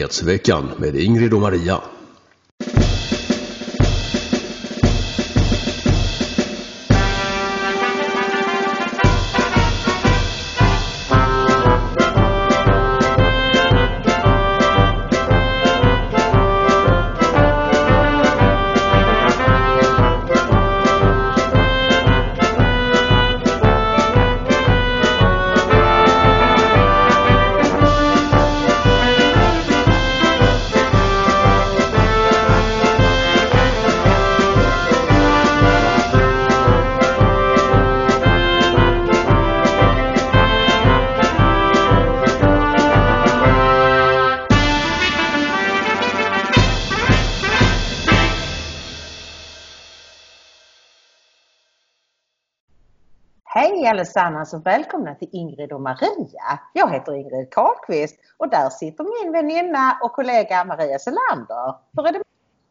Nyhetsveckan med Ingrid och Maria. Hej allesammans och välkomna till Ingrid och Maria. Jag heter Ingrid Karlqvist och där sitter min väninna och kollega Maria Selander. Hur är det?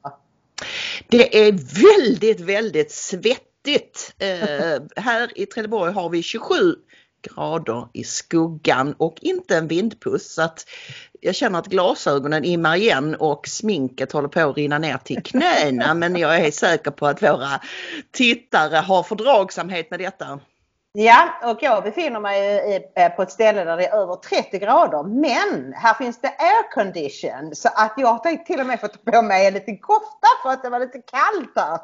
Det är väldigt svettigt. Här i Trelleborg har vi 27 grader i skuggan och inte en vindpuss. Så att jag känner att glasögonen immar igen och sminket håller på att rinna ner till knäna. Men jag är säker på att våra tittare har fördragsamhet med detta. Ja, och jag befinner mig på ett ställe där det är över 30 grader. Men här finns det aircondition. Så att jag har till och med fått på mig en liten kofta för att det var lite kallt här.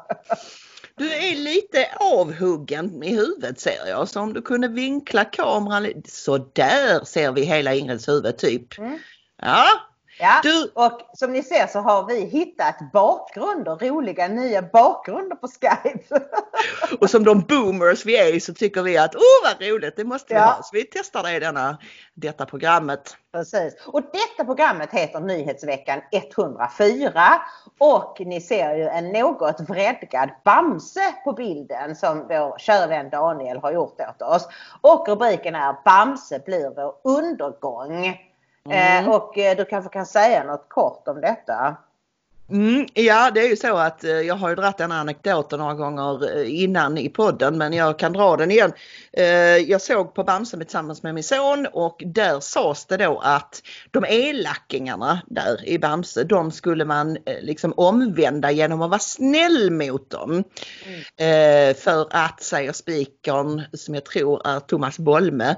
Du är lite avhuggen i huvudet ser jag. Så om du kunde vinkla kameran. Så där ser vi hela Ingrids huvud typ. Ja. Ja, och som ni ser så har vi hittat bakgrunder, roliga nya bakgrunder på Skype. Och som de boomers vi är så tycker vi att vad roligt, det måste vi ha. Så vi testar det i detta programmet. Precis, och detta programmet heter Nyhetsveckan 104 och ni ser ju en något vredgad Bamse på bilden som vår kära vän Daniel har gjort åt oss. Och rubriken är Bamse blir vår undergång. Och du kanske kan säga något kort om detta. Ja, det är ju så att jag har ju dratt den anekdoten några gånger innan i podden, men jag kan dra den igen. Jag såg på Bamse tillsammans med min son och där sades det då att de elackingarna där i Bamse, de skulle man liksom omvända genom att vara snäll mot dem. För att, säger spikern som jag tror är Thomas Bolme,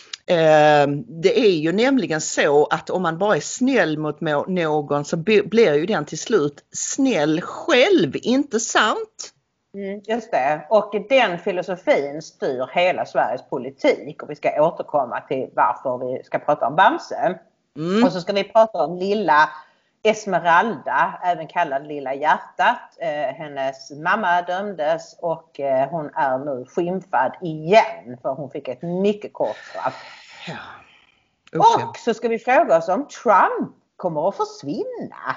det är ju nämligen så att om man bara är snäll mot någon så blir ju den till slut snäll själv, inte sant? Just det, och den filosofin styr hela Sveriges politik och vi ska återkomma till varför vi ska prata om Bamse. Och så ska vi prata om lilla Esmeralda, även kallad Lilla hjärtat. Hennes mamma dömdes och hon är nu skymfad igen för hon fick ett mycket kort straff. Ja. Och så ska vi fråga oss om Trump kommer att försvinna.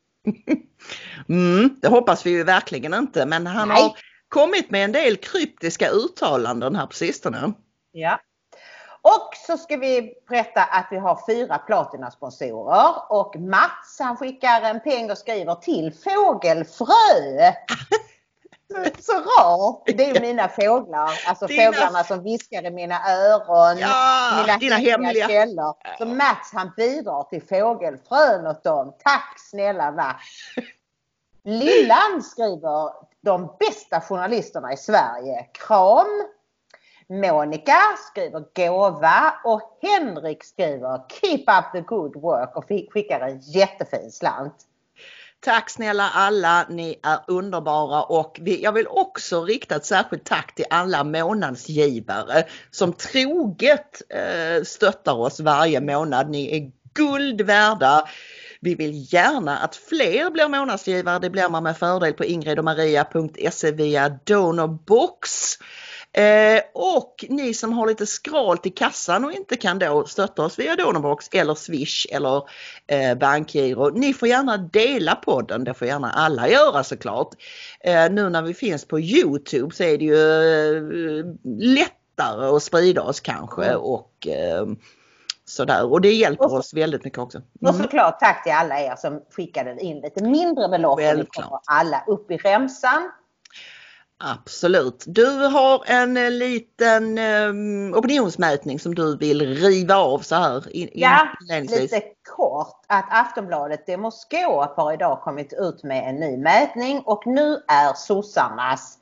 Det hoppas vi ju verkligen inte, men han har kommit med en del kryptiska uttalanden här på sistone. Ja. Och så ska vi berätta att vi har 4 platinasponsorer och Mats han skickar en peng och skriver till fågelfrö. Så rart. Det är ju mina fåglar, alltså fåglarna som viskar i mina öron, mina hemliga källor. Så Mats han bidrar till fågelfrön åt dem. Tack snälla Mats. Lillan skriver de bästa journalisterna i Sverige. Kram. Monica skriver gåva och Henrik skriver keep up the good work och skickar en jättefin slant. Tack snälla alla, ni är underbara och jag vill också rikta ett särskilt tack till alla månadsgivare som troget stöttar oss varje månad. Ni är guld värda. Vi vill gärna att fler blir månadsgivare. Det blir man med fördel på ingridomaria.se via Donorbox. Och ni som har lite skralt i kassan och inte kan då stötta oss via Donorbox eller Swish eller bankgiro. Ni får gärna dela podden, det får gärna alla göra såklart. Nu när vi finns på YouTube så är det ju lättare att sprida oss kanske och sådär. Och det hjälper oss väldigt mycket också. Och såklart tack till alla er som skickade in lite mindre belopp. Vi kommer alla upp i remsan. Absolut. Du har en liten opinionsmätning som du vill riva av så här inledningsvis. Lite kort att Aftonbladet Demoskop har idag kommit ut med en ny mätning och nu är sossarnas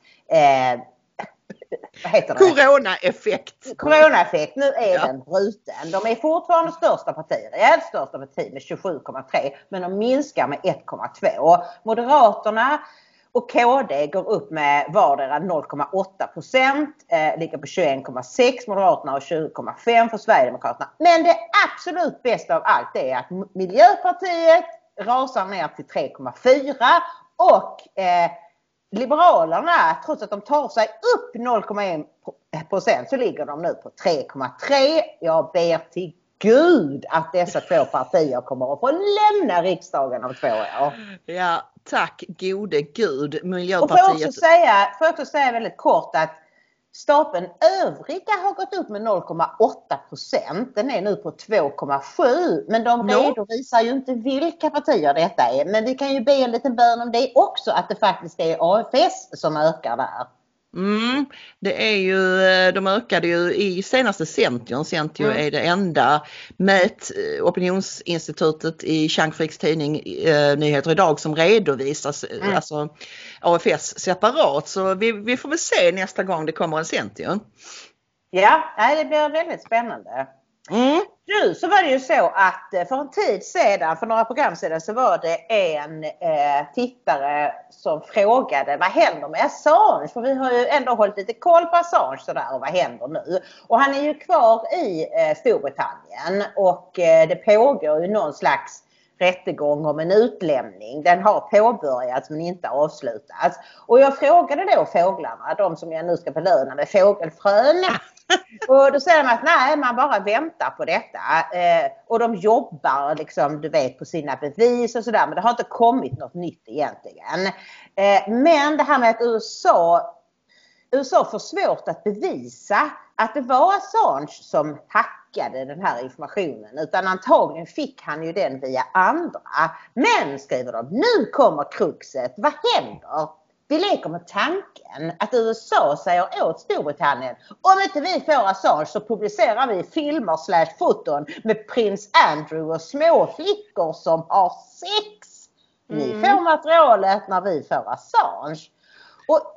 vad heter det? Coronaeffekt. Nu är den bruten. De är fortfarande största partiet, rejält största parti med 27,3 men de minskar med 1,2. Moderaterna och KD går upp med vardera 0,8%, ligger på 21,6 Moderaterna och 20,5 för Sverigedemokraterna. Men det absolut bästa av allt är att Miljöpartiet rasar ner till 3,4 och Liberalerna, trots att de tar sig upp 0,1% så ligger de nu på 3,3. Jag ber till Gud att dessa två partier kommer att få lämna riksdagen om 2 år. Ja, tack gode Gud. Miljöpartiet... Och får jag också säga väldigt kort att stapeln övriga har gått upp med 0,8%. Den är nu på 2,7. Men de redovisar ju inte vilka partier detta är. Men vi kan ju be en liten bön om det också. Att det faktiskt är AFS som ökar där. Det är ju, de ökade ju i senaste Centio. Centio är det enda opinionsinstitutet i Chang Friks tidning Nyheter idag som redovisas alltså AFS separat. Så vi får väl se nästa gång det kommer en Centio. Ja, det blir väldigt spännande. Nu så var det ju så att för en tid sedan, för några program sedan, så var det en tittare som frågade vad händer med Assange? För vi har ju ändå hållit lite koll på Assange sådär, och vad händer nu? Och han är ju kvar i Storbritannien och det pågår ju någon slags rättegång om en utlämning. Den har påbörjats men inte avslutats. Och jag frågade då fåglarna, de som jag nu ska belöna med fågelfrön. Och då säger man att nej, man bara väntar på detta. Och de jobbar liksom, du vet, på sina bevis och sådär. Men det har inte kommit något nytt egentligen. Men det här med att USA får svårt att bevisa att det var Assange som hackade den här informationen. Utan antagligen fick han ju den via andra. Men, skriver de, nu kommer kruxet. Vad händer? Vi leker med tanken att USA säger åt Storbritannien: om inte vi får Assange så publicerar vi filmer / foton med prins Andrew och småflickor som har sex. Ni får materialet när vi får Assange. Och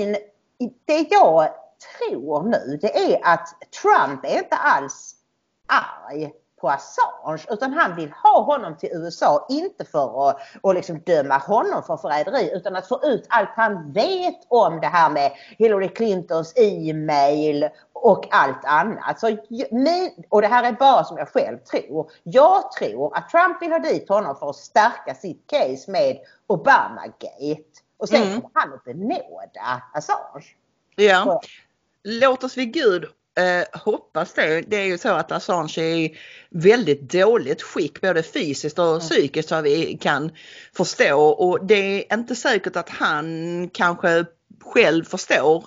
det jag tror nu, det är att Trump är inte alls arg på Assange, utan han vill ha honom till USA, inte för att liksom döma honom för förräderi, utan att få ut allt han vet om det här med Hillary Clintons e-mail och allt annat. Och det här är bara som jag själv tror. Jag tror att Trump vill ha dit honom för att stärka sitt case med Obamagate. Och sen kommer han att benåda Assange. Ja, låt oss vid Gud hoppas det. Det är ju så att Assange är i väldigt dåligt skick både fysiskt och psykiskt, så vi kan förstå. Och det är inte säkert att han kanske själv förstår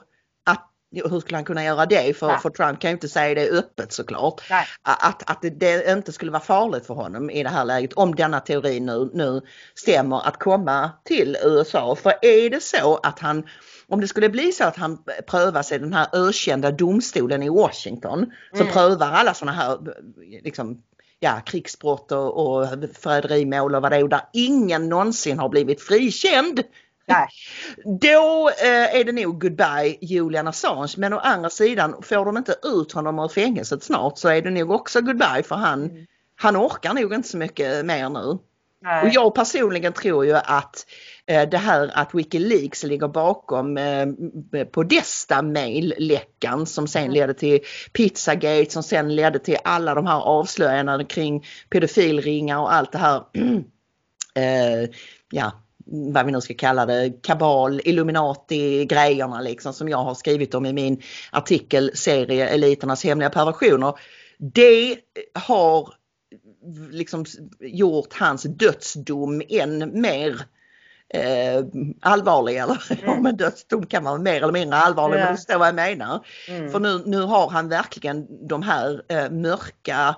hur skulle han kunna göra det? För Trump kan ju inte säga det öppet såklart. Att det inte skulle vara farligt för honom i det här läget, om denna teori nu stämmer, att komma till USA. För är det så att om det skulle bli så att han prövas i den här ökända domstolen i Washington som prövar alla sådana här liksom, krigsbrott och förräderimål och vad det är, där ingen någonsin har blivit frikänd. Då är det nog goodbye Julian Assange. Men å andra sidan, får de inte ut honom ur fängelset snart, så är det nog också goodbye, för han orkar nog inte så mycket mer nu. Nej. Och jag personligen tror ju att det här att Wikileaks ligger bakom Podesta-mail-läckan som sen ledde till Pizzagate, som sen ledde till alla de här avslöjandena kring pedofilringar och allt det här vad vi nu ska kalla det, kabal, Illuminati-grejerna liksom, som jag har skrivit om i min artikelserie Eliternas hemliga perversioner. Det har liksom gjort hans dödsdom än mer allvarlig, eller men dödsdom kan vara mer eller mindre allvarlig, men du förstår vad jag menar. För nu har han verkligen de här mörka,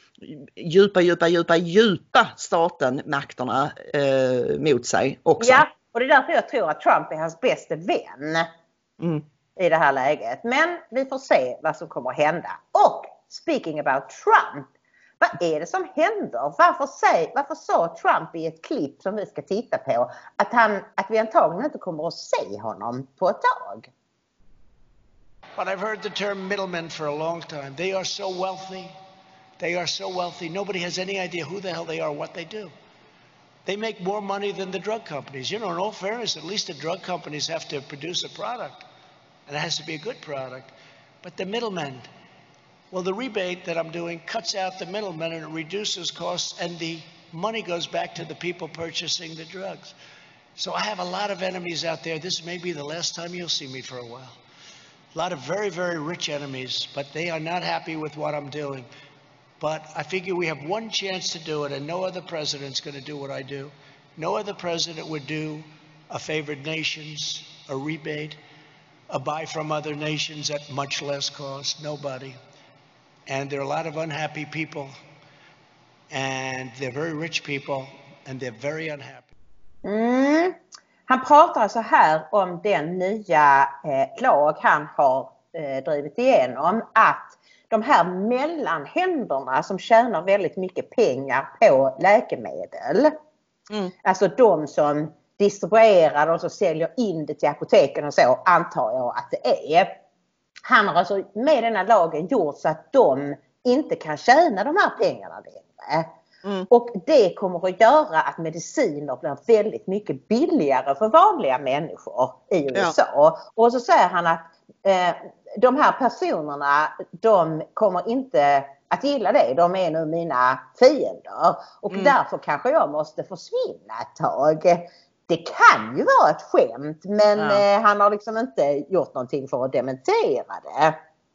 djupa statenmakterna mot sig också. Ja, och det är därför jag tror att Trump är hans bästa vän. i det här läget. Men vi får se vad som kommer att hända. Och speaking about Trump, vad är det som händer? Varför sa Trump i ett klipp som vi ska titta på att vi antagligen inte kommer att se honom på ett tag? But I've heard the term middlemen for a long time. They are so wealthy. They are so wealthy. Nobody has any idea who the hell they are, what they do. They make more money than the drug companies. You know, in all fairness, at least the drug companies have to produce a product. And it has to be a good product. But the middlemen, well, the rebate that I'm doing cuts out the middlemen and it reduces costs and the money goes back to the people purchasing the drugs. So I have a lot of enemies out there. This may be the last time you'll see me for a while. A lot of very, very rich enemies, but they are not happy with what I'm doing. But I figure we have one chance to do it, and no other president's going to do what I do. No other president would do a favored nations, a rebate, a buy from other nations at much less cost. Nobody. And there are a lot of unhappy people, and they're very rich people, and they're very unhappy. Han pratar så här om den nya lag han har drivit igenom, att de här mellanhänderna som tjänar väldigt mycket pengar på läkemedel, alltså de som distribuerar och så säljer in det till apoteken och så, antar jag att det är. Han har alltså med den här lagen gjort så att de inte kan tjäna de här pengarna längre. Och det kommer att göra att mediciner blir väldigt mycket billigare för vanliga människor i USA. Ja. Och så säger han att de här personerna, de kommer inte att gilla det. De är nu mina fiender. Och därför kanske jag måste försvinna ett tag. Det kan ju vara ett skämt, men han har liksom inte gjort någonting för att dementera det.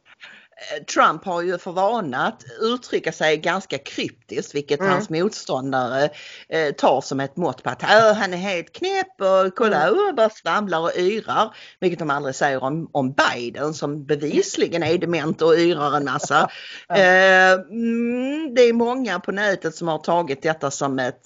Trump har ju för vana att uttrycka sig ganska kryptiskt, vilket hans motståndare tar som ett mått på att han är helt knäpp och kolla, bara svamlar och yrar, vilket de aldrig säger om Biden som bevisligen är dement och yrar en massa. Det är många på nätet som har tagit detta som ett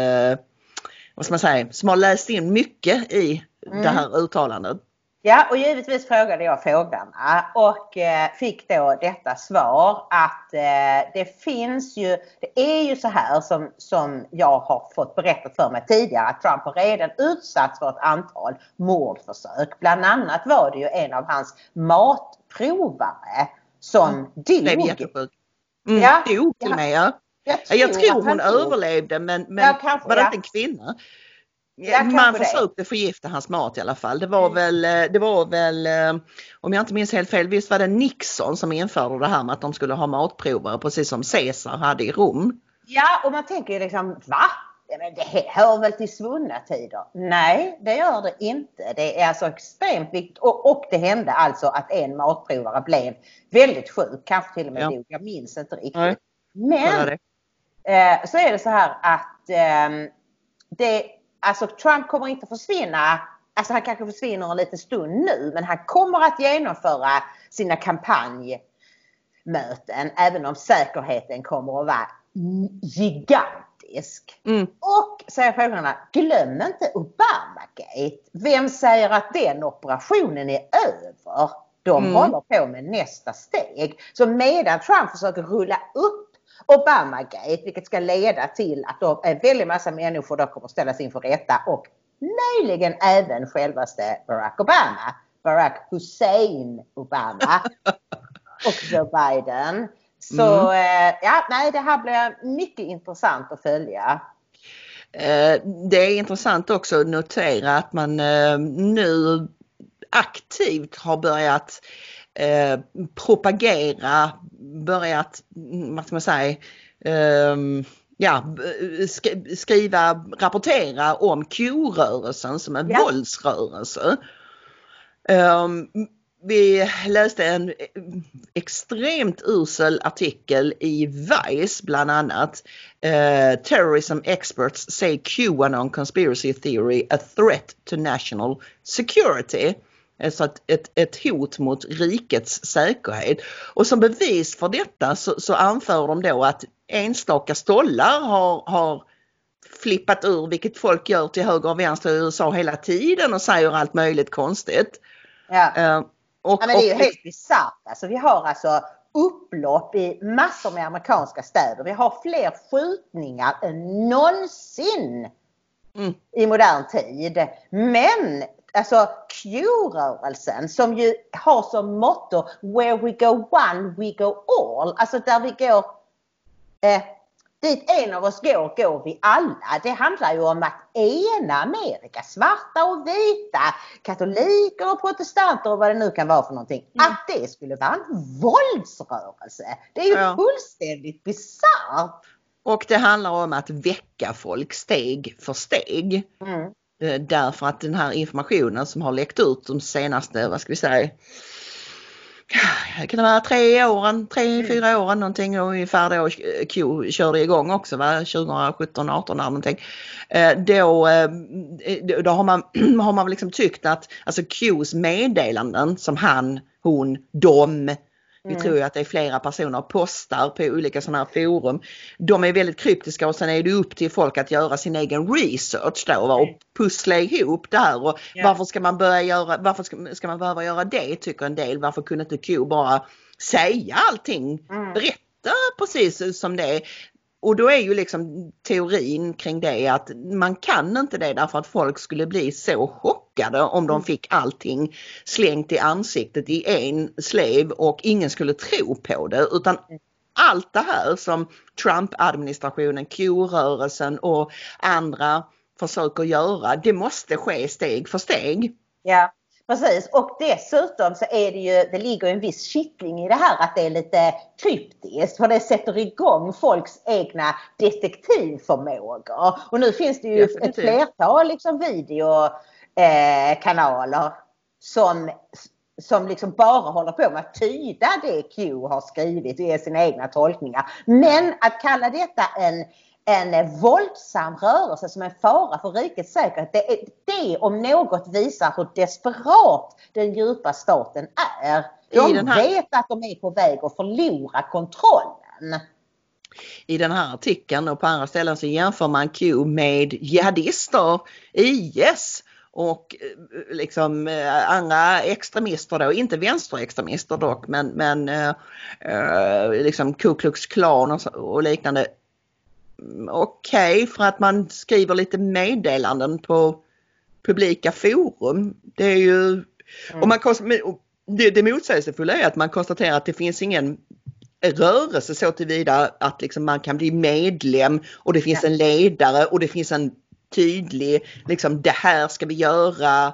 vad ska man säga, som har läst in mycket i det här uttalandet. Ja, och givetvis frågade jag fåglarna och fick då detta svar att det är ju så här som jag har fått berättat för mig tidigare, att Trump har redan utsatts för ett antal mordförsök. Bland annat var det ju en av hans matprovare som dog. Blev jättesjuk. Dog till mig, ja. Jag tror hon överlevde, men var det inte en kvinna? Man försökte förgifta hans mat i alla fall. Det var väl om jag inte minns helt fel, visst var det Nixon som införde det här med att de skulle ha matprovare, precis som Caesar hade i Rom. Ja, och man tänker ju liksom, va? Det hör väl till svunna tider? Nej, det gör det inte. Det är alltså extremt viktigt. Och det hände alltså att en matprovare blev väldigt sjuk. Kanske till och med dog. Jag minns inte riktigt. Nej. Men så är det så här att alltså Trump kommer inte försvinna. Alltså han kanske försvinner en liten stund nu. Men han kommer att genomföra sina kampanjmöten. Även om säkerheten kommer att vara gigantisk. Och säger frågorna, glöm inte Obamagate. Vem säger att den operationen är över? De håller på med nästa steg. Så medan Trump försöker rulla upp Obamagate, vilket ska leda till att de är väldigt massa människor då kommer ställa sig inför rätta, och möjligen även självaste Barack Hussein Obama och Joe Biden. Så det här blir mycket intressant att följa. Det är intressant också att notera att man nu aktivt har börjat propagera, börjat, vad ska man säga, rapportera om Q-rörelsen som en våldsrörelse. Vi läste en extremt usel artikel i Vice bland annat. Terrorism experts say QAnon conspiracy theory a threat to national security. Alltså ett hot mot rikets säkerhet. Och som bevis för detta så anför de då att enstaka stollar har flippat ur, vilket folk gör till höger och vänster i USA hela tiden och säger allt möjligt konstigt. Ja. Och, men det är ju helt bisarrt. Alltså, vi har alltså upplopp i massor med amerikanska städer. Vi har fler skjutningar än någonsin i modern tid. Men alltså Q-rörelsen som ju har som motto where we go one, we go all. Alltså där vi går, dit en av oss går vi alla. Det handlar ju om att ena Amerika, svarta och vita, katoliker och protestanter och vad det nu kan vara för någonting. Att det skulle vara en våldsrörelse. Det är ju fullständigt bisarrt. Och det handlar om att väcka folk steg för steg. Därför att den här informationen som har läckt ut de senaste, vad ska vi säga, kan det vara 3-4 åren någonting ungefär då Q körde igång också, va? 2017, 18 någonting. Då har man liksom tyckt att alltså Qs meddelanden som han, hon, de, vi tror ju att det är flera personer postar på olika sådana här forum. De är väldigt kryptiska och sen är det upp till folk att göra sin egen research då och pussla ihop det här. Och varför ska man ska man behöva göra det, tycker en del. Varför kunde inte Q bara säga allting, berätta precis som det är. Och då är ju liksom teorin kring det att man kan inte det därför att folk skulle bli så chockade om de fick allting slängt i ansiktet i en slev och ingen skulle tro på det, utan allt det här som Trump-administrationen, Q-rörelsen och andra försöker göra, det måste ske steg för steg. Ja. Precis, och dessutom så är det ju, det ligger en viss kittling i det här att det är lite kryptiskt, för det sätter igång folks egna detektivförmågor. Och nu finns det ju ett flertal liksom videokanaler som liksom bara håller på med att tyda det Q har skrivit och ge sina egna tolkningar. Men att kalla detta en våldsam rörelse som en fara för rikets säkerhet. Det om något visar hur desperat den djupa staten är. De vet att de är på väg att förlora kontrollen. I den här artikeln och på andra ställen så jämför man Q med jihadister, IS och liksom andra extremister då, inte vänsterextremister dock, men liksom Ku Klux Klan och liknande. Okej, för att man skriver lite meddelanden på publika forum. Det är ju och det motsägelsefulla är att man konstaterar att det finns ingen rörelse så tillvida att liksom man kan bli medlem och det finns en ledare och det finns en tydlig liksom det här ska vi göra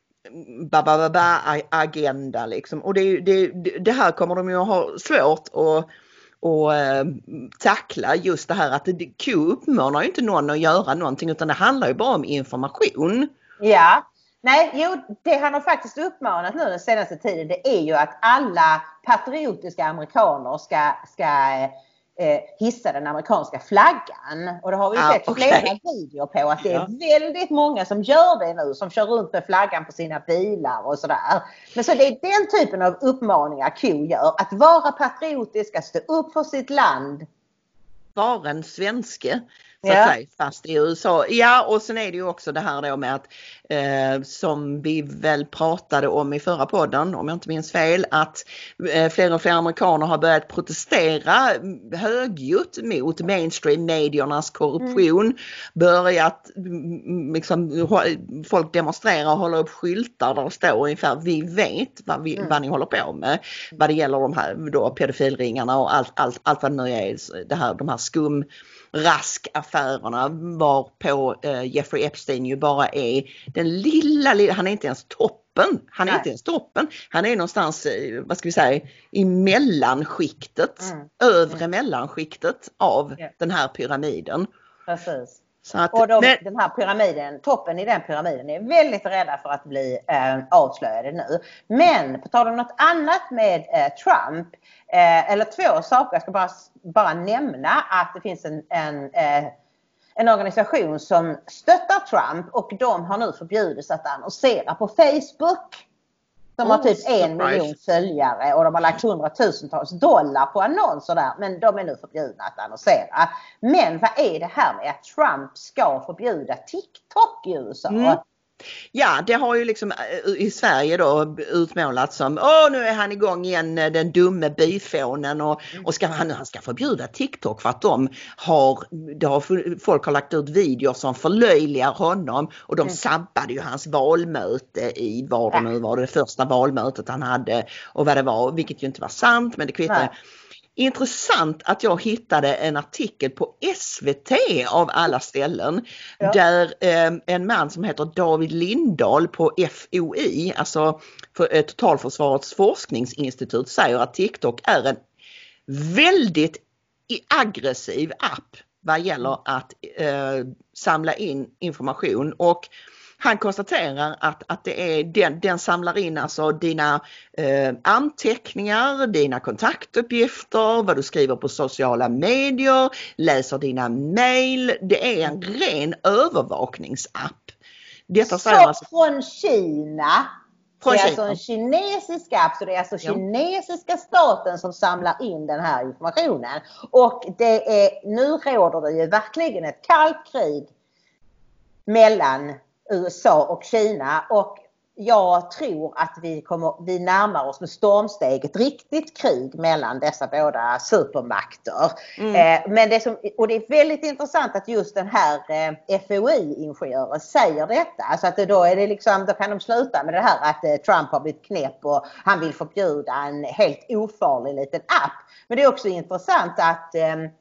agenda liksom. Och det här kommer de ju att ha svårt och tackla, just det här att Q uppmanar ju inte någon att göra någonting, utan det handlar ju bara om information. Ja, det han har faktiskt uppmanat nu den senaste tiden, det är ju att alla patriotiska amerikaner ska hissa den amerikanska flaggan. Och det har vi sett flera videor på att det är väldigt många som gör det nu, som kör runt med flaggan på sina bilar och sådär. Men så det är den typen av uppmaningar Q gör, att vara patriotisk, att stå upp för sitt land. Vara en svenske. Så att säga, fast i USA. Ja, och sen är det ju också det här då med att som vi väl pratade om i förra podden, om jag inte minns fel, att fler och fler amerikaner har börjat protestera högljutt mot mainstream-mediernas korruption. Börjat liksom, folk demonstrera och hålla upp skyltar där det står ungefär vi vet vad ni håller på med. Vad det gäller de här då, pedofilringarna och allt vad det nu är, de här skumraskaffärerna var på Jeffrey Epstein ju bara är den lilla, han är inte ens toppen. Han är någonstans, vad ska vi säga, i mellanskiktet, övre mellanskiktet av den här pyramiden. Precis. Så att, och den här pyramiden, toppen i den pyramiden är väldigt rädda för att bli avslöjade nu. Men på tal om något annat med Trump, eller två saker, jag ska bara nämna att det finns en organisation som stöttar Trump och de har nu förbjudits att annonsera på Facebook. De har typ 1 miljon följare och de har lagt $100,000 på annonser där, men de är nu förbjudna att annonsera. Men vad är det här med att Trump ska förbjuda TikTok i USA? Ja, det har ju liksom i Sverige då utmålats som nu är han igång igen, den dumme byfånen och han ska förbjuda TikTok för att folk har lagt ut videor som förlöjligar honom och de sabbade ju hans valmöte i vad det nu var, det första valmötet han hade och vad det var, vilket ju inte var sant, men det kvittar. Intressant att jag hittade en artikel på SVT av alla ställen där en man som heter David Lindahl på FOI, alltså för Totalförsvarets forskningsinstitut, säger att TikTok är en väldigt aggressiv app vad gäller att samla in information, och han konstaterar att det är den samlar in alltså dina anteckningar, dina kontaktuppgifter, vad du skriver på sociala medier, läser dina mejl. Det är en ren övervakningsapp. Detta säger alltså från Kina. Det är alltså en kinesisk app, så det är alltså kinesiska staten som samlar in den här informationen. Och nu råder det ju verkligen ett kallt krig mellan USA och Kina, och jag tror att vi närmar oss med stormsteg ett riktigt krig mellan dessa båda supermakter. Men det är väldigt intressant att just den här FOI-ingenjören säger detta. Alltså att då kan de sluta med det här att Trump har blivit knäpp och han vill förbjuda en helt ofarlig liten app. Men det är också intressant att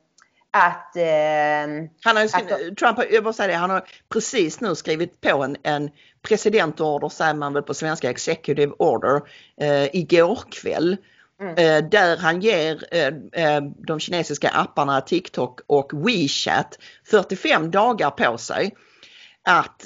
han har precis nu skrivit på en presidentorder, säger man väl på svenska, executive order, igår kväll. Där han ger de kinesiska apparna TikTok och WeChat 45 dagar på sig att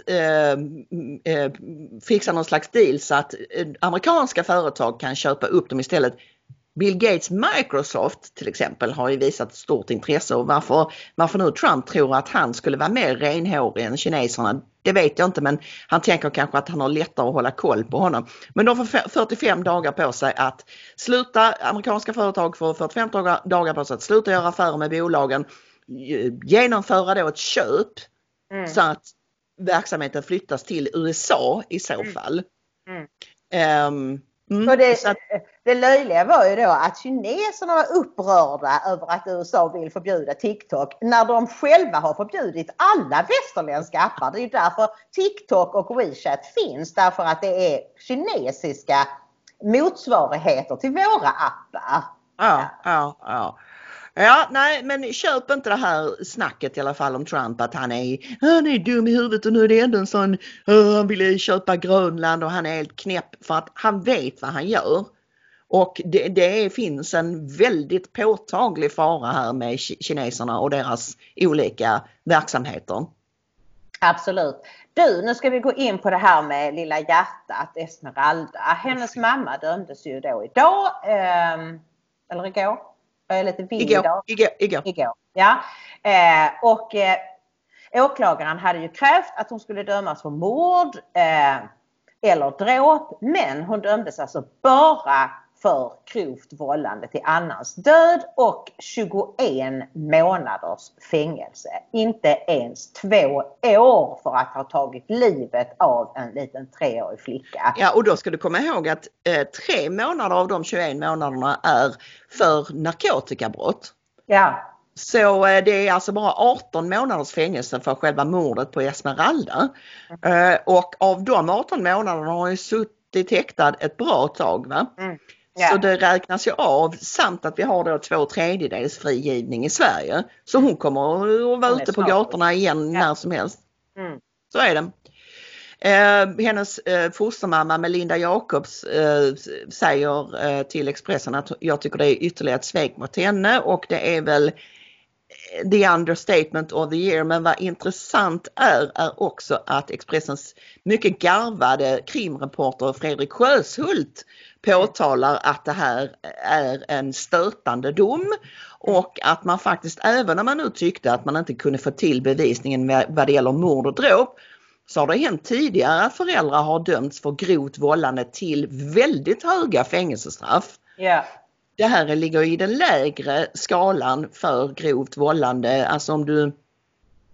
fixa någon slags deal så att amerikanska företag kan köpa upp dem istället. Bill Gates Microsoft till exempel har ju visat stort intresse, och varför nu Trump tror att han skulle vara mer renhårig än kineserna, det vet jag inte, men han tänker kanske att han har lättare att hålla koll på honom. Men de får 45 dagar på sig att sluta, amerikanska företag får 45 dagar på sig att sluta göra affärer med bolagen, genomföra då ett köp så att verksamheten flyttas till USA i så fall. Och det löjliga var ju då att kineserna var upprörda över att USA vill förbjuda TikTok när de själva har förbjudit alla västerländska appar. Det är ju därför TikTok och WeChat finns, därför att det är kinesiska motsvarigheter till våra appar. Ja, nej, men köp inte det här snacket i alla fall om Trump att han är dum i huvudet och nu är det ändå en sån, han ville köpa Grönland och han är helt knäpp, för att han vet vad han gör. Och det finns en väldigt påtaglig fara här med kineserna och deras olika verksamheter. Absolut. Nu ska vi gå in på det här med lilla hjärtat, Esmeralda. Hennes mamma dömdes ju då idag, eller igår. Jag är lite vild idag. Igår. Ja. Och åklagaren hade ju krävt att hon skulle dömas för mord eller dråp, men hon dömdes alltså bara för grovt vållande till annans död och 21 månaders fängelse. Inte ens 2 år för att ha tagit livet av en liten 3-årig flicka. Ja, och då ska du komma ihåg att 3 månader av de 21 månaderna är för narkotikabrott. Ja. Så det är alltså bara 18 månaders fängelse för själva mordet på Esmeralda. Och av de 18 månaderna har hon ju suttit häktad ett bra tag, va? Yeah. Så det räknas ju av, samt att vi har då 2/3 frigivning i Sverige. Så hon kommer att vara ute på gatorna igen när som helst. Så är det. Hennes fostermamma Melinda Jacobs säger till Expressen att jag tycker det är ytterligare ett svek mot henne, och det är väl the understatement of the year. Men vad intressant är också att Expressens mycket garvade krimreporter Fredrik Sjöshult påtalar att det här är en stötande dom, och att man faktiskt, även om man nu tyckte att man inte kunde få till bevisningen vad det gäller mord och dråp, så har det hänt tidigare att föräldrar har dömts för grovt vållande till väldigt höga fängelsestraff. Yeah. Det här ligger i den lägre skalan för grovt vållande. Alltså om du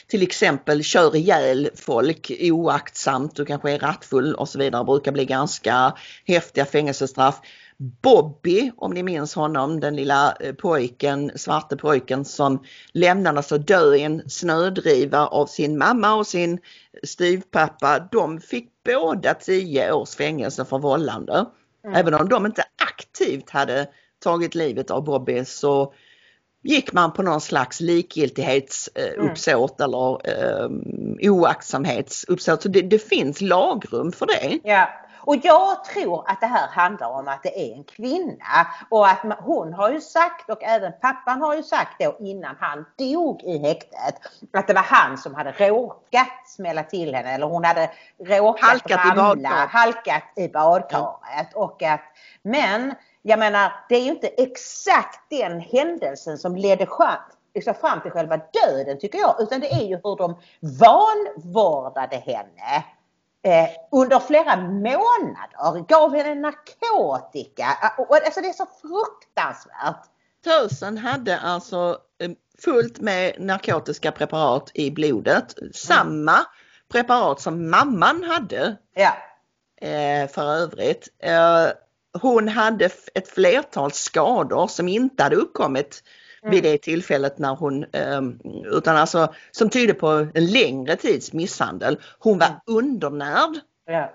till exempel kör ihjäl folk oaktsamt, du kanske är rattfull och så vidare, brukar bli ganska häftiga fängelsestraff. Bobby, om ni minns honom, den lilla pojken, svarte pojken som lämnades att dö i en snödriva av sin mamma och sin styvpappa, de fick båda 10 års fängelse för vållande. Även om de inte aktivt hade tagit livet av Bobby så gick man på någon slags likgiltighetsuppsåt eller oaktsamhetsuppsåt. Så det finns lagrum för det. Ja. Och jag tror att det här handlar om att det är en kvinna och att hon har ju sagt och även pappan har ju sagt då innan han dog i häktet att det var han som hade råkat smälla till henne eller hon hade råkat halkat i badkaret. Och att, men jag menar det är ju inte exakt den händelsen som ledde fram till själva döden tycker jag, utan det är ju hur de vanvårdade henne. Under flera månader gav henne narkotika. Alltså det är så fruktansvärt. Tösen hade alltså fullt med narkotiska preparat i blodet. Samma preparat som mamman hade. Ja. För övrigt. Hon hade ett flertal skador som inte hade uppkommit vid det tillfället när hon, utan alltså som tyder på en längre tids misshandel. Hon var undernärd. Ja.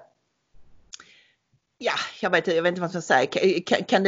Ja, jag vet inte vad jag ska säga. Kan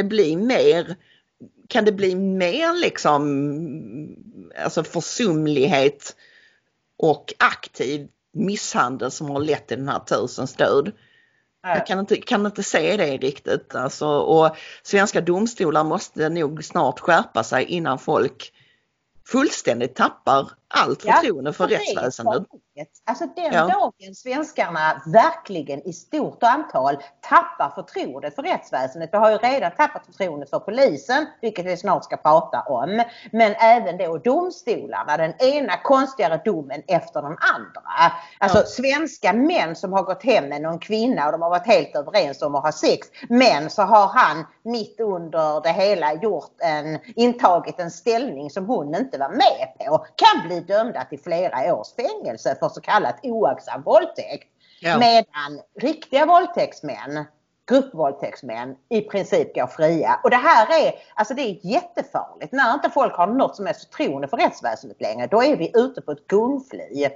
det bli mer liksom alltså försumlighet och aktiv misshandel som har lett till den här Tösens död? Jag kan inte se det riktigt. Alltså, och svenska domstolar måste nog snart skärpa sig innan folk fullständigt tappar allt förtroende för rättsväsendet. Alltså den dagen svenskarna verkligen i stort antal tappar förtroendet för rättsväsendet. Vi har ju redan tappat förtroendet för polisen, vilket vi snart ska prata om. Men även då domstolarna, den ena konstigare domen efter den andra. Alltså svenska män som har gått hem med någon kvinna och de har varit helt överens om att ha sex. Men så har han mitt under det hela intagit en ställning som hon inte var med på. Kan bli dömda till flera års fängelse för så kallat oaktsam våldtäkt. Ja. Medan riktiga våldtäktsmän, gruppvåldtäktsmän i princip går fria. Och det här är, alltså det är jättefarligt. När inte folk har något som är förtroende för rättsväsendet längre, då är vi ute på ett gungfly.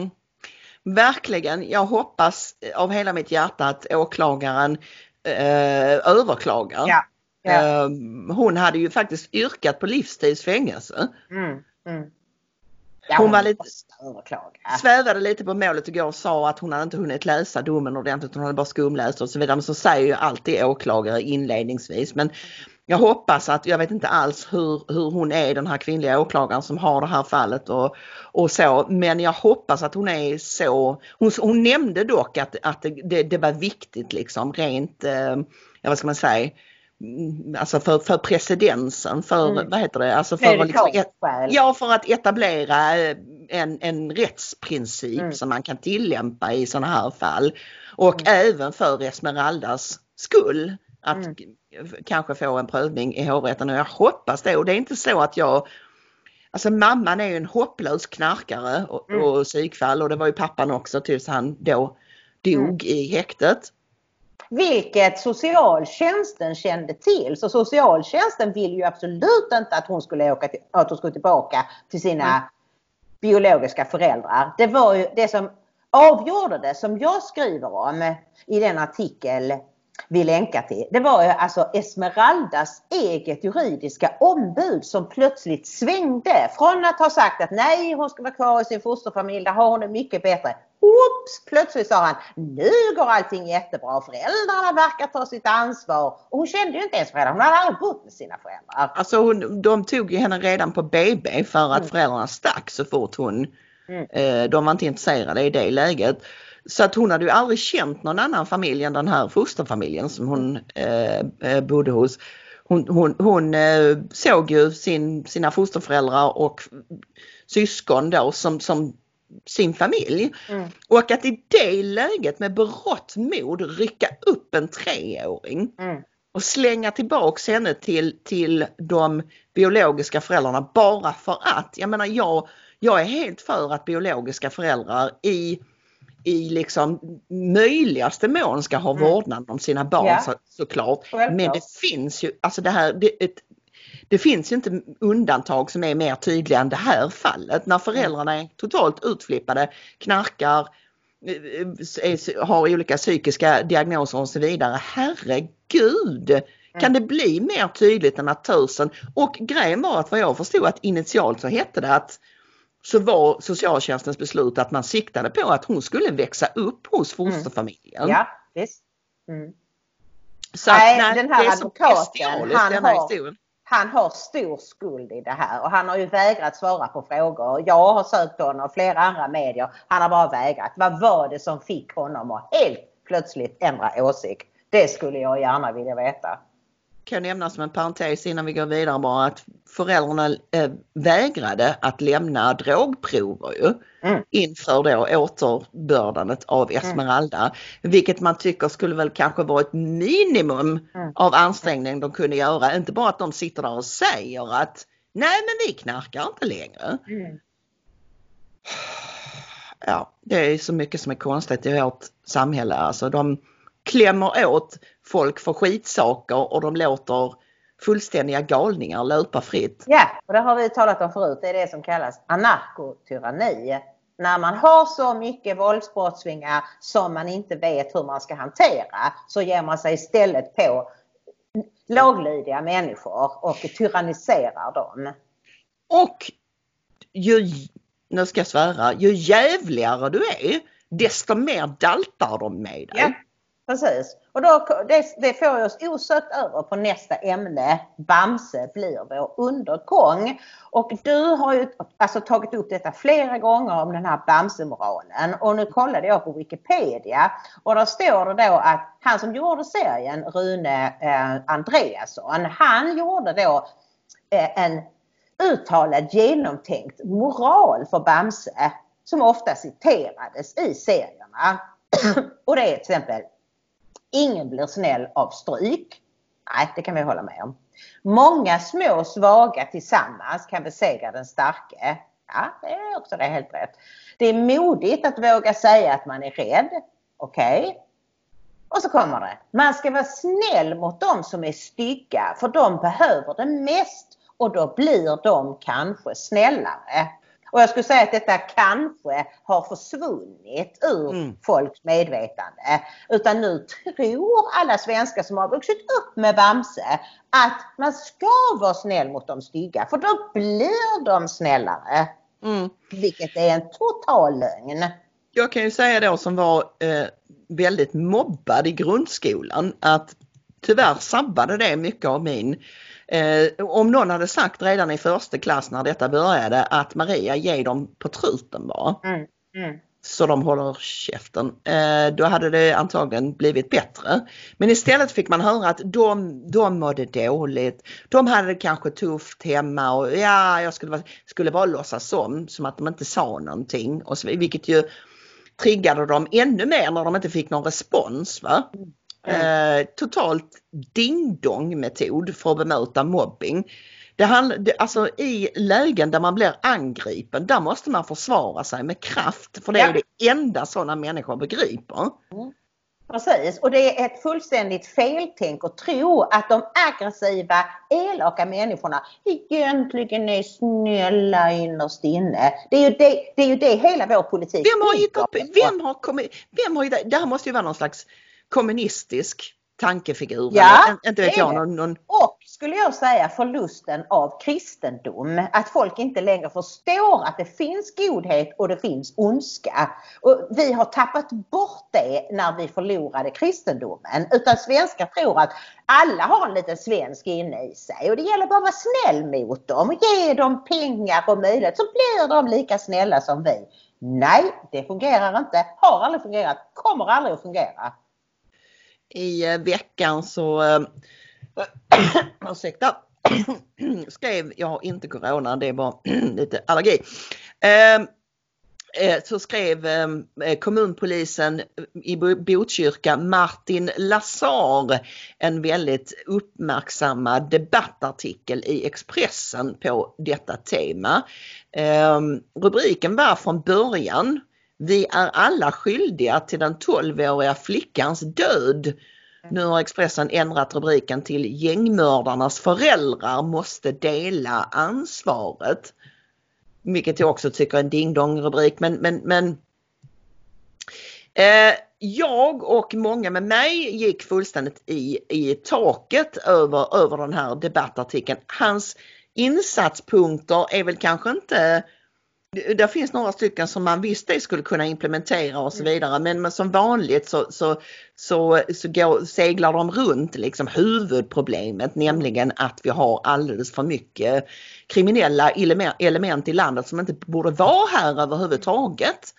Verkligen. Jag hoppas av hela mitt hjärta att åklagaren överklagar. Ja. Ja. Hon hade ju faktiskt yrkat på livstidsfängelse. Hon var lite svävade lite på målet igår och sa att hon hade inte hunnit läsa domen ordentligt, hon hade bara skumläst och så vidare. Men så säger ju alltid åklagare inledningsvis. Men jag hoppas att, jag vet inte alls hur hon är, den här kvinnliga åklagaren som har det här fallet och så. Men jag hoppas att hon är så, hon nämnde dock att det var viktigt liksom rent, vad ska man säga, alltså för precedensen, för vad heter det, alltså för liksom, för att etablera en rättsprincip som man kan tillämpa i sådana här fall och även för Esmeraldas skull att kanske få en prövning i hovrätten, och jag hoppas det. Och det är inte så att alltså mamman är ju en hopplös knarkare och psykfall, och det var ju pappan också tills han då dog i häktet. Vilket socialtjänsten kände till. Så socialtjänsten vill ju absolut inte att hon skulle tillbaka till sina biologiska föräldrar. Det var ju det som avgjorde det, som jag skriver om i den artikel vi länkar till. Det var ju alltså Esmeraldas eget juridiska ombud som plötsligt svängde från att ha sagt att nej, hon ska vara kvar i sin fosterfamilj, där har hon det mycket bättre. Oops, plötsligt sa han, nu går allting jättebra, föräldrarna verkar ta sitt ansvar. Och hon kände ju inte ens föräldrar, hon hade aldrig bott med sina föräldrar. Alltså de tog ju henne redan på BB för att föräldrarna stack så fort de var inte intresserade i det läget. Så att hon hade ju aldrig känt någon annan familj än den här fosterfamiljen som hon bodde hos. Hon såg ju sina fosterföräldrar och syskon då som sin familj. Och att i det läget med berått mod rycka upp en 3-åring och slänga tillbaks henne till de biologiska föräldrarna bara för att. Jag menar, jag är helt för att biologiska föräldrar i liksom möjligaste mån ska ha vårdnad om sina barn, såklart. Självklart. Men det finns ju, alltså det finns ju inte undantag som är mer tydliga än det här fallet. När föräldrarna är totalt utflippade, knarkar, har olika psykiska diagnoser och så vidare. Herregud! Kan det bli mer tydligt än att 1000? Och grejen var att vad jag förstod att initialt så hette det att så var socialtjänstens beslut att man siktade på att hon skulle växa upp hos fosterfamiljen. Ja, visst. Så nej, den här advokaten, han har stor skuld i det här och han har ju vägrat svara på frågor. Jag har sökt honom och flera andra medier. Han har bara vägrat. Vad var det som fick honom att helt plötsligt ändra åsikt? Det skulle jag gärna vilja veta. Kan nämna som en parentes innan vi går vidare bara att föräldrarna vägrade att lämna drogprover ju, inför då återbördandet av Esmeralda. Vilket man tycker skulle väl kanske vara ett minimum av ansträngning de kunde göra. Inte bara att de sitter där och säger att nej men vi knarkar inte längre. Ja, det är så mycket som är konstigt i vårt samhälle. Alltså de klämmer åt folk för skitsaker och de låter fullständiga galningar löpa fritt. Ja, och det har vi talat om förut. Det är det som kallas anarkotyranni. När man har så mycket våldsbrottslingar som man inte vet hur man ska hantera, så ger man sig istället på laglydiga människor och tyranniserar dem. Och nu ska jag svära, ju jävligare du är, desto mer daltar de med dig. Ja, precis. Och då, det får oss osökt över på nästa ämne. Bamse blir vår undergång. Och du har ju alltså tagit upp detta flera gånger om den här Bamse-moralen. Och nu kollade jag på Wikipedia. Och där står det då att han som gjorde serien, Rune Andreasson, han gjorde då en uttalad genomtänkt moral för Bamse som ofta citerades i serierna. Och det är till exempel: ingen blir snäll av stryk. Nej, det kan vi hålla med om. Många små svaga tillsammans kan besegra den starke. Ja, det är också det, helt rätt. Det är modigt att våga säga att man är rädd. Okej. Och så kommer det: man ska vara snäll mot dem som är stygga, för de behöver det mest och då blir de kanske snällare. Och jag skulle säga att detta kanske har försvunnit ur folks medvetande. Utan nu tror alla svenskar som har vuxit upp med Bamse att man ska vara snäll mot de stygga, för då blir de snällare. Vilket är en total lögn. Jag kan ju säga då som var väldigt mobbad i grundskolan att tyvärr sabbade det mycket av min. Om någon hade sagt redan i första klass när detta började att Maria, ge dem på truten bara. Så de håller käften. Då hade det antagligen blivit bättre. Men istället fick man höra att de mådde dåligt. De hade det kanske tufft hemma och ja, jag skulle bara låtsas som att de inte sa någonting. Och så, vilket ju triggade dem ännu mer när de inte fick någon respons, va? Totalt ding-dong-metod för att bemöta mobbing. Alltså i lägen där man blir angripen, där måste man försvara sig med kraft, för det är det enda sådana människor begriper. Precis, och det är ett fullständigt feltänk att tro att de aggressiva, elaka människorna egentligen är snälla innerst inne. Det är ju det hela vår politik. Det här måste ju vara någon slags kommunistisk tankefigur. Ja, inte vet jag, någon... Och skulle jag säga förlusten av kristendom. Att folk inte längre förstår att det finns godhet och det finns ondska. Och vi har tappat bort det när vi förlorade kristendomen. Utan svenskar tror att alla har en liten svensk inne i sig. Och det gäller bara att vara snäll mot dem och ge dem pengar och möjlighet, så blir de lika snälla som vi. Nej, det fungerar inte. Har aldrig fungerat. Kommer aldrig att fungera. I veckan så skrev, jag har inte corona, det är bara lite allergi. så skrev kommunpolisen i Botkyrka Martin Lazar en väldigt uppmärksammad debattartikel i Expressen på detta tema. Rubriken var från början: "Vi är alla skyldiga till den 12-åriga flickans död." Nu har Expressen ändrat rubriken till "Gängmördarnas föräldrar måste dela ansvaret." Vilket jag också tycker är en ding-dong-rubrik. Men jag och många med mig gick fullständigt i taket över den här debattartikeln. Hans insatspunkter är väl kanske inte... Det finns några stycken som man visste skulle kunna implementera och så vidare. Men som vanligt så seglar de runt liksom huvudproblemet, nämligen att vi har alldeles för mycket kriminella element i landet som inte borde vara här överhuvudtaget.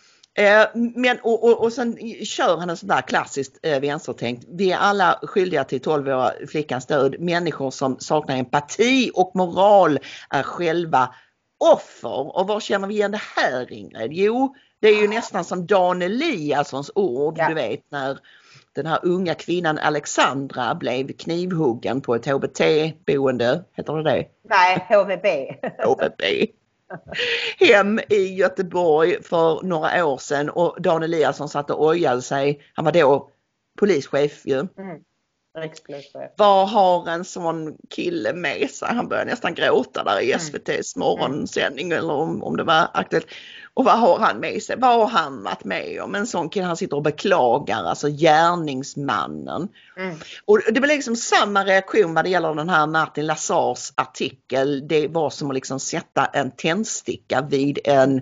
Och sen kör han en sån där klassiskt vänstertänkt: "Vi är alla skyldiga till 12-åriga flickans död. Människor som saknar empati och moral är själva offer." Och var känner vi igen det här, Ingrid? Jo, det är ju nästan som Dan Eliassons ord, du vet, när den här unga kvinnan Alexandra blev knivhuggen på ett HBT-boende, heter det? Nej, HVB. HVB. Hem i Göteborg för några år sedan, och Dan Eliasson satt och ojade sig. Han var då polischef ju. Vad har en sån kille med sig? Han började nästan gråta där i SVT:s morgonsändning, eller om det var aktuellt. Och vad har han med sig? Vad har han varit med om? En sån kille, han sitter och beklagar, alltså gärningsmannen. Och det var liksom samma reaktion vad det gäller den här Martin Lazars artikel. Det var som att liksom sätta en tändsticka vid en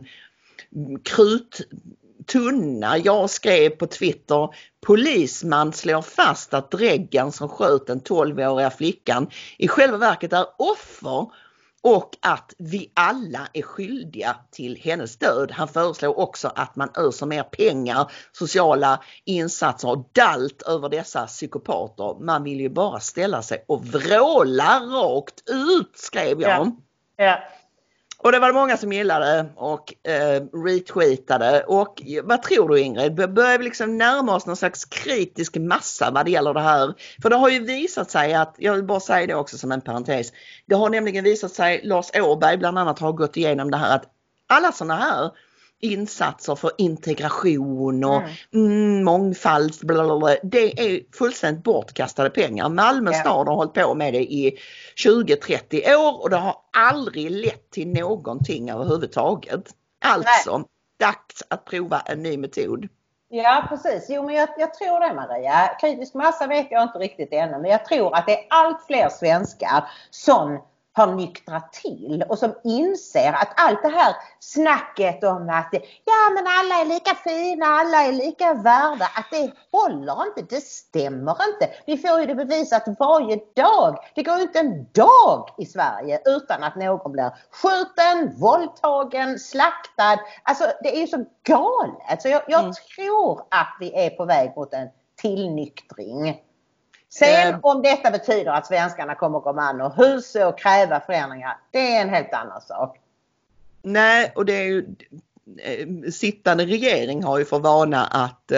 kruttunna. Jag skrev på Twitter: "Polisman slår fast att dräggen som sköt den 12-åriga flickan i själva verket är offer och att vi alla är skyldiga till hennes död." Han föreslår också att man öser mer pengar, sociala insatser och dalt över dessa psykopater. Man vill ju bara ställa sig och vråla rakt ut, skrev jag. Ja. Och det var många som gillade och retweetade. Och vad tror du, Ingrid? Börjar vi liksom närma oss någon slags kritisk massa vad det gäller det här? För det har ju visat sig att, jag vill bara säga det också som en parentes, det har nämligen visat sig, Lars Åberg bland annat har gått igenom det här, att alla sådana här insatser för integration och mångfald, det är fullständigt bortkastade pengar. Malmö stad har hållit på med det i 20-30 år och det har aldrig lett till någonting överhuvudtaget. Alltså, dags att prova en ny metod. Ja, precis. Jo, men jag tror det, Maria. Kritisk massa vet jag inte riktigt ännu, men jag tror att det är allt fler svenskar som har nyktrat till och som inser att allt det här snacket om att men alla är lika fina, alla är lika värda, att det håller inte, det stämmer inte. Vi får ju det bevisat varje dag. Det går inte en dag i Sverige utan att någon blir skjuten, våldtagen, slaktad. Alltså det är ju så galet. Så jag tror att vi är på väg mot en tillnyktring. Sen om detta betyder att svenskarna kommer gå man och hus och kräva förändringar, det är en helt annan sak. Nej, och det är ju sittande regering har ju för vana att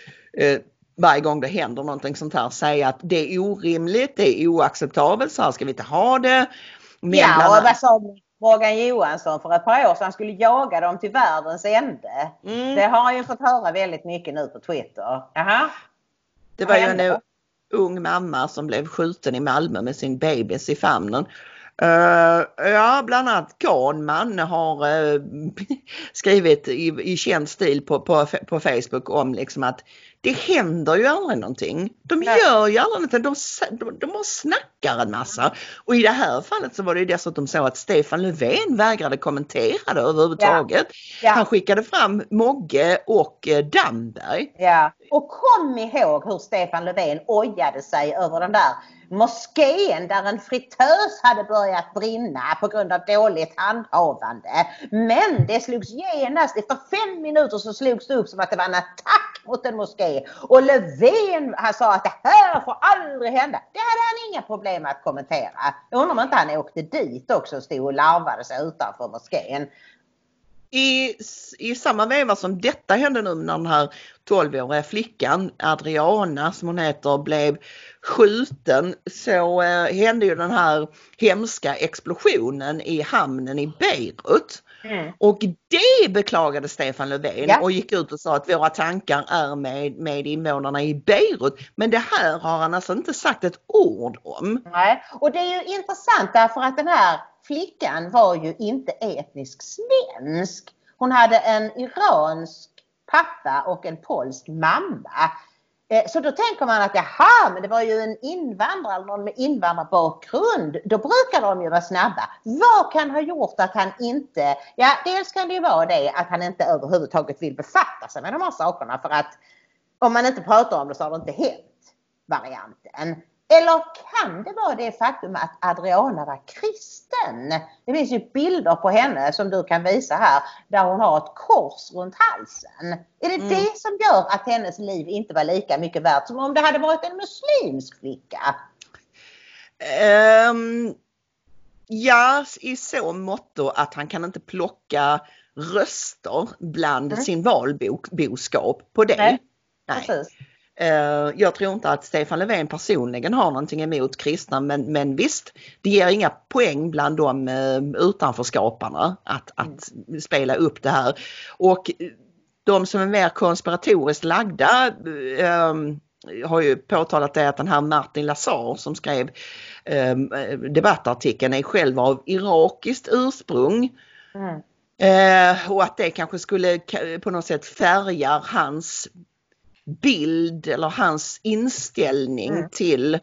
varje gång det händer någonting sånt här säga att det är orimligt, det är oacceptabelt, så här ska vi inte ha det. Men och vad sa Morgan Johansson för ett par år sedan, han skulle jaga dem till världens ände. Det har han ju fått höra väldigt mycket nu på Twitter. Det var ju en ung mamma som blev skjuten i Malmö med sin bebis i famnen. Bland annat Kahnman har skrivit i känd stil på Facebook om liksom att det händer ju aldrig någonting. De gör ju aldrig någonting. De snackar en massa. Och i det här fallet så var det ju dessutom så att Stefan Löfven vägrade kommentera det överhuvudtaget. Han skickade fram Mogge och Damberg. Och kom ihåg hur Stefan Löfven ojade sig över den där moskén där en fritös hade börjat brinna på grund av dåligt handhavande. Men det slogs genast, efter 5 minuter så slogs det upp som att det var en attack mot en moské. Och Löfven, han sa att det här får aldrig hända. Det hade han inga problem att kommentera. Jag undrar om inte han åkte dit också och stod och larvade sig utanför moskén. I samma veva som detta hände nu när den här 12-åriga flickan, Adriana som hon heter, blev skjuten, så hände ju den här hemska explosionen i hamnen i Beirut. Och det beklagade Stefan Löfven och gick ut och sa att våra tankar är med invånarna i Beirut. Men det här har han alltså inte sagt ett ord om. Nej, och det är ju intressant därför att den här flickan var ju inte etnisk svensk. Hon hade en iransk pappa och en polsk mamma. Så då tänker man att jaha, men det var ju en invandrare eller någon med invandrarbakgrund. Då brukar de ju vara snabba. Vad kan ha gjort att han inte... Ja, dels kan det ju vara det att han inte överhuvudtaget vill befatta sig med de här sakerna. För att om man inte pratar om det så har det inte hänt, varianten. Eller kan det vara det faktum att Adriana var kristen? Det finns ju bilder på henne som du kan visa här där hon har ett kors runt halsen. Är det det som gör att hennes liv inte var lika mycket värt som om det hade varit en muslimsk flicka? Ja, i så motto att han kan inte plocka röster bland sin valboskap på det. Nej. Precis. Jag tror inte att Stefan Löfven personligen har någonting emot kristna, men visst, det ger inga poäng bland de utanförskaparna att spela upp det här. Och de som är mer konspiratoriskt lagda har ju påtalat det att den här Martin Lazar som skrev debattartikeln är själv av irakiskt ursprung. Och att det kanske skulle på något sätt färga hans bild eller hans inställning till...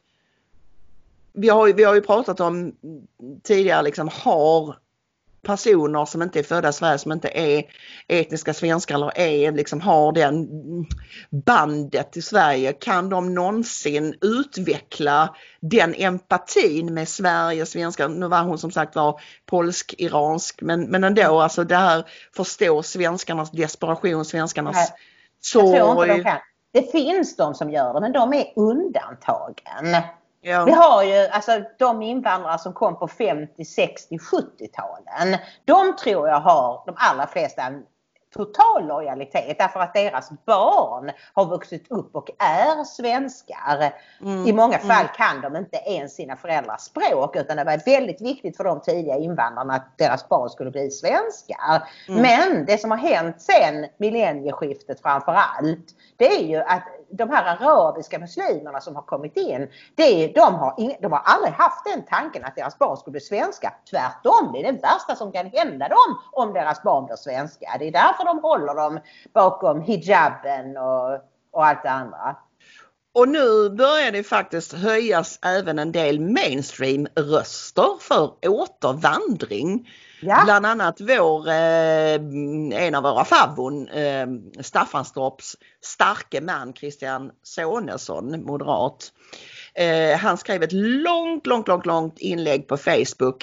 Vi har ju pratat om tidigare, liksom, har personer som inte är födda i Sverige, som inte är etniska svenskar eller liksom har den bandet till Sverige, kan de någonsin utveckla den empatin med Sverige, svenskar? Nu var hon som sagt var polsk-iransk, men ändå, alltså det här förstå svenskarnas desperation, svenskarnas sorg. Det finns de som gör det, men de är undantagen. Ja. Vi har ju alltså de invandrare som kom på 50, 60, 70-talen. De tror jag har de allra flesta en total lojalitet därför att deras barn har vuxit upp och är svenskar. I många fall kan de inte ens sina föräldrars språk, utan det var väldigt viktigt för de tidiga invandrarna att deras barn skulle bli svenskar. Men det som har hänt sen millennieskiftet framför allt, det är ju att de här arabiska muslimerna som har kommit in, de har aldrig haft den tanken att deras barn skulle bli svenska. Tvärtom, det är det värsta som kan hända dem om deras barn blir svenska. Det är därför de håller dem bakom hijaben och allt det andra. Och nu börjar det faktiskt höjas även en del mainstream-röster för återvandring. Ja. Bland annat en av våra favon, Staffanstorps starke man Christian Sonesson, moderat. Han skrev ett långt inlägg på Facebook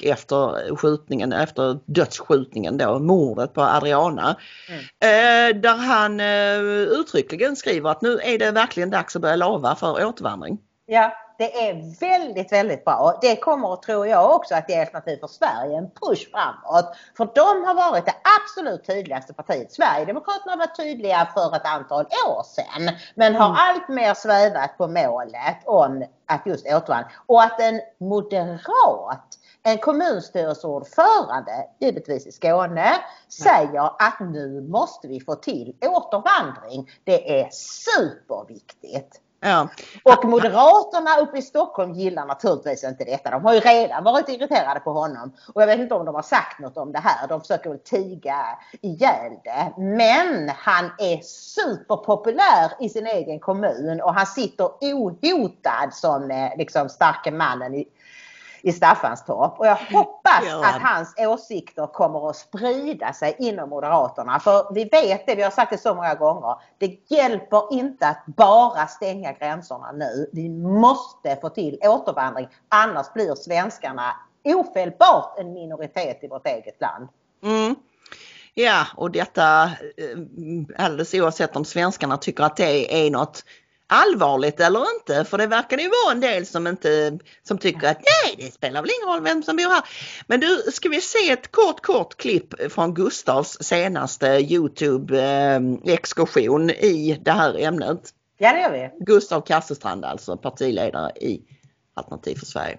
efter dödsskjutningen då, mordet på Adriana. Där han uttryckligen skriver att nu är det verkligen dags att börja lova för återvandring. Ja, det är väldigt, väldigt bra. Det kommer, tror jag också, att ge Alternativ för Sverige en push framåt. För de har varit det absolut tydligaste partiet. Sverigedemokraterna har varit tydliga för ett antal år sedan. Men har allt mer svävat på målet om att just återvandra. Och att en moderat, en kommunstyrelseordförande, givetvis i Skåne, säger att nu måste vi få till återvandring. Det är superviktigt. Ja. Och Moderaterna uppe i Stockholm gillar naturligtvis inte detta. De har ju redan varit irriterade på honom. Och jag vet inte om de har sagt något om det här. De försöker väl tiga ihjäl det. Men han är superpopulär i sin egen kommun. Och han sitter ohotad som liksom starke mannen i Staffanstorp. Och jag hoppas att hans åsikter kommer att sprida sig inom Moderaterna. För vi vet det, vi har sagt det så många gånger. Det hjälper inte att bara stänga gränserna nu. Vi måste få till återvandring. Annars blir svenskarna ofelbart en minoritet i vårt eget land. Ja, och detta alldeles oavsett om svenskarna tycker att det är något allvarligt eller inte, för det verkar ju vara en del som tycker att nej, det spelar väl ingen roll vem som bor här. Men du, ska vi se ett kort klipp från Gustavs senaste YouTube-exkursion i det här ämnet. Ja, det gör vi. Gustav Kasselstrand, alltså partiledare i Alternativ för Sverige.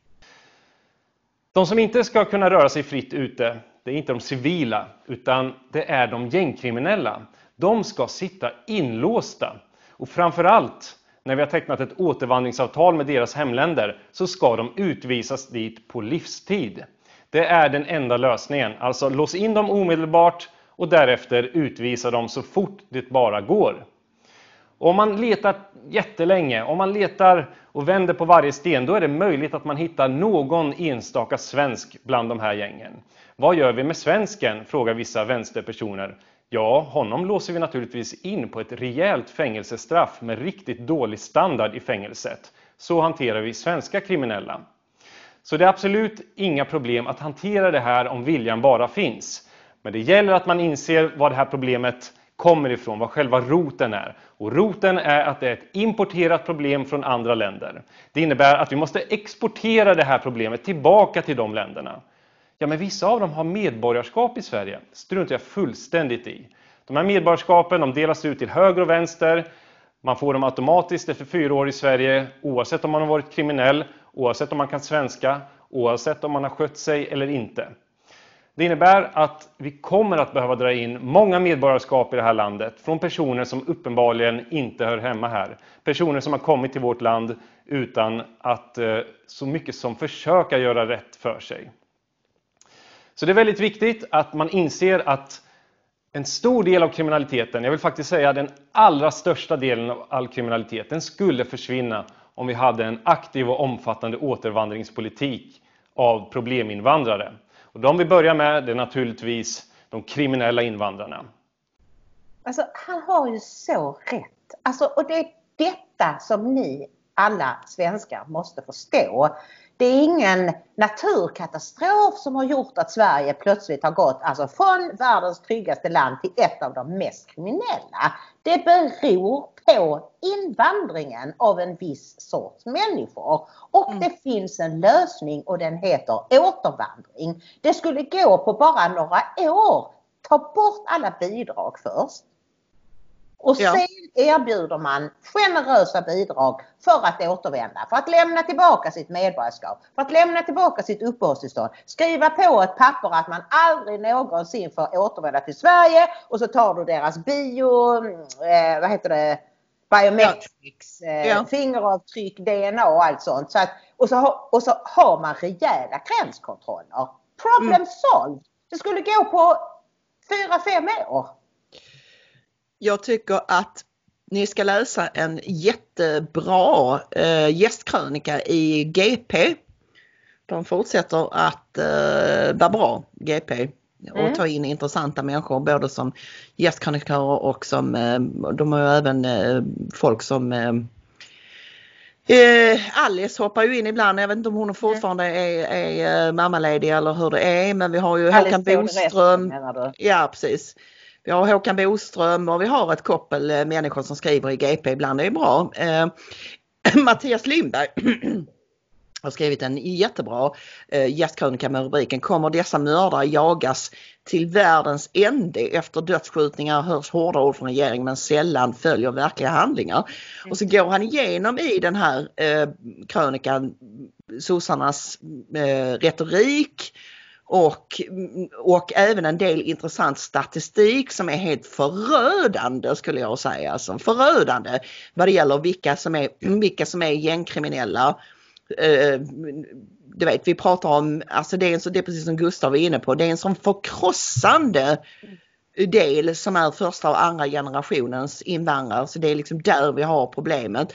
De som inte ska kunna röra sig fritt ute, det är inte de civila, utan det är de gängkriminella. De ska sitta inlåsta. Och framförallt, när vi har tecknat ett återvandringsavtal med deras hemländer, så ska de utvisas dit på livstid. Det är den enda lösningen. Alltså lås in dem omedelbart och därefter utvisa dem så fort det bara går. Om man letar jättelänge, om man letar och vänder på varje sten, då är det möjligt att man hittar någon enstaka svensk bland de här gängen. Vad gör vi med svensken? Frågar vissa vänsterpersoner. Ja, honom låser vi naturligtvis in på ett rejält fängelsestraff med riktigt dålig standard i fängelset. Så hanterar vi svenska kriminella. Så det är absolut inga problem att hantera det här om viljan bara finns. Men det gäller att man inser vad det här problemet kommer ifrån, vad själva roten är. Och roten är att det är ett importerat problem från andra länder. Det innebär att vi måste exportera det här problemet tillbaka till de länderna. Ja, men vissa av dem har medborgarskap i Sverige. Struntar jag fullständigt i. De här medborgarskapen, de delas ut till höger och vänster. Man får dem automatiskt efter 4 år i Sverige, oavsett om man har varit kriminell, oavsett om man kan svenska, oavsett om man har skött sig eller inte. Det innebär att vi kommer att behöva dra in många medborgarskap i det här landet från personer som uppenbarligen inte hör hemma här. Personer som har kommit till vårt land utan att så mycket som försöka göra rätt för sig. Så det är väldigt viktigt att man inser att en stor del av kriminaliteten, jag vill faktiskt säga den allra största delen av all kriminalitet, den skulle försvinna om vi hade en aktiv och omfattande återvandringspolitik av probleminvandrare. Och de vi börjar med, det är naturligtvis de kriminella invandrarna. Alltså, han har ju så rätt. Alltså, och det är detta som ni alla svenskar måste förstå. Det är ingen naturkatastrof som har gjort att Sverige plötsligt har gått från världens tryggaste land till ett av de mest kriminella. Det beror på invandringen av en viss sorts människor. Och det finns en lösning och den heter återvandring. Det skulle gå på bara några år. Ta bort alla bidrag först. Och sen erbjuder man generösa bidrag för att återvända, för att lämna tillbaka sitt medborgarskap, för att lämna tillbaka sitt uppehållstillstånd. Skriva på ett papper att man aldrig någonsin får återvända till Sverige och så tar du deras biometrics, fingeravtryck, DNA och allt sånt. Och så har man rejäla gränskontroller. Problem solved. Det skulle gå på 4-5 år. Jag tycker att ni ska läsa en jättebra gästkrönika i GP. De fortsätter att vara bra, GP. Och ta in intressanta människor både som gästkrönikörer och som de har ju även folk som Alice hoppar ju in ibland. Jag vet inte om hon fortfarande är mammaledig eller hur det är, men vi har ju Håkan Boström. Ja, precis. Vi har Håkan Boström och vi har ett koppel människor som skriver i GP ibland. Det är bra. Mattias Lindberg har skrivit en jättebra gästkrönika med rubriken "Kommer dessa mördare jagas till världens ände? Efter dödsskjutningar hörs hårda ord från regeringen men sällan följer verkliga handlingar." Och så går han igenom i den här krönikan sossarnas retorik och även en del intressant statistik som är helt förödande, skulle jag säga. Alltså förödande vad det gäller vilka som är gängkriminella. Du vet, vi pratar om, alltså det är precis som Gustav var inne på, det är en sån förkrossande del som är första och andra generationens invandrare, så det är liksom där vi har problemet.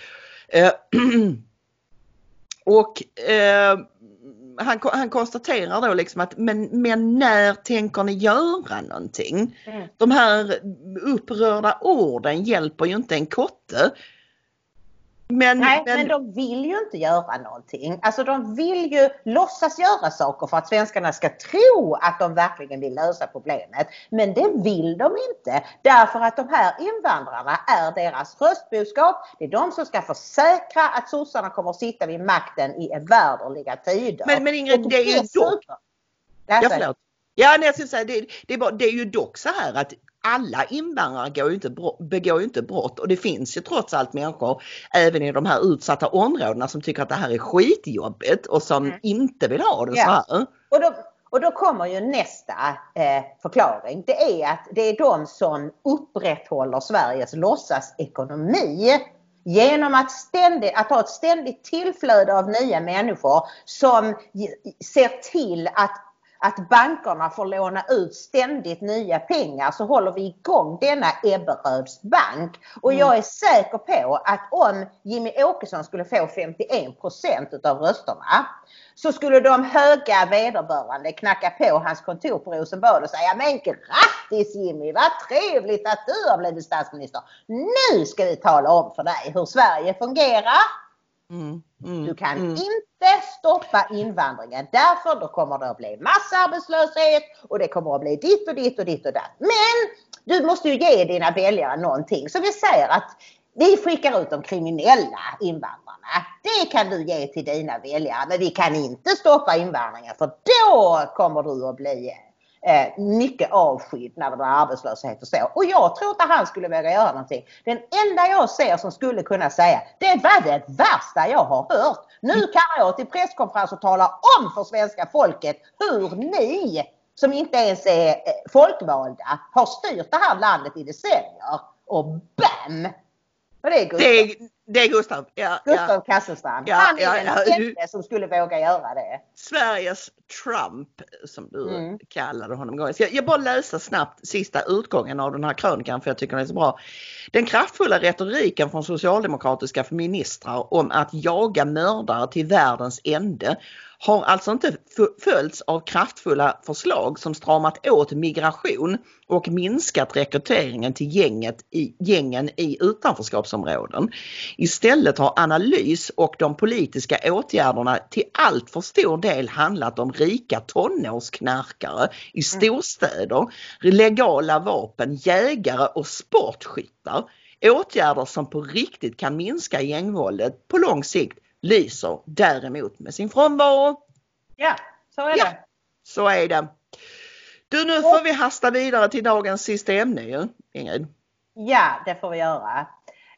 Han konstaterar då liksom att men när tänker ni göra någonting? De här upprörda orden hjälper ju inte en kotte. Men de vill ju inte göra någonting. Alltså de vill ju låtsas göra saker för att svenskarna ska tro att de verkligen vill lösa problemet. Men det vill de inte. Därför att de här invandrarna är deras röstbudskap. Det är de som ska försäkra att sossarna kommer att sitta vid makten i evärdliga tider. Men Ingrid, det är ju dock... Jag ska säga, det är ju dock så här att alla invandrare begår ju inte brott, och det finns ju trots allt människor även i de här utsatta områdena som tycker att det här är skitjobbigt och som inte vill ha det så här. Och då kommer ju nästa förklaring. Det är att det är de som upprätthåller Sveriges låtsasekonomi genom att ha ett ständigt tillflöde av nya människor som ser till att bankerna får låna ut ständigt nya pengar, så håller vi igång denna Ebberöds bank. Och jag är säker på att om Jimmy Åkesson skulle få 51% av rösterna, så skulle de höga vederbörande knacka på hans kontor på Rosenbad och säga: men grattis Jimmy, vad trevligt att du har blivit statsminister. Nu ska vi tala om för dig hur Sverige fungerar. Du kan inte stoppa invandringen, därför då kommer det att bli massarbetslöshet och det kommer att bli ditt och ditt och ditt och datt. Men du måste ju ge dina väljare någonting. Så vi säger att vi skickar ut de kriminella invandrarna. Det kan du ge till dina väljare, men vi kan inte stoppa invandringen, för då kommer du att bli mycket avskydd när det blir arbetslöshet och så. Och jag tror inte han skulle våga göra någonting. Den enda jag ser som skulle kunna säga: det var det värsta jag har hört. Nu kan jag till presskonferens och tala om för svenska folket hur ni, som inte ens är folkvalda, har styrt det här landet i decennier. Och bam! Och det är Gustav. Det är Gustav. Gustav Kasselstrand. Han är den enda som skulle våga göra det. Sveriges Trump, som du kallade honom. Jag bara läser snabbt sista utgången av den här krönikan, för jag tycker det är så bra. Den kraftfulla retoriken från socialdemokratiska ministrar om att jaga mördare till världens ände har alltså inte följts av kraftfulla förslag som stramat åt migration och minskat rekryteringen till gängen i utanförskapsområden. Istället har analys och de politiska åtgärderna till allt för stor del handlat om rika tonårsknarkare i storstäder, legala vapen, jägare och sportskyttar. Åtgärder som på riktigt kan minska gängvåldet på lång sikt lyser däremot med sin frånvaro. Ja, så är det. Så är det. Du, nu får vi hasta vidare till dagens sista ämne ju, Ingrid. Ja, det får vi göra.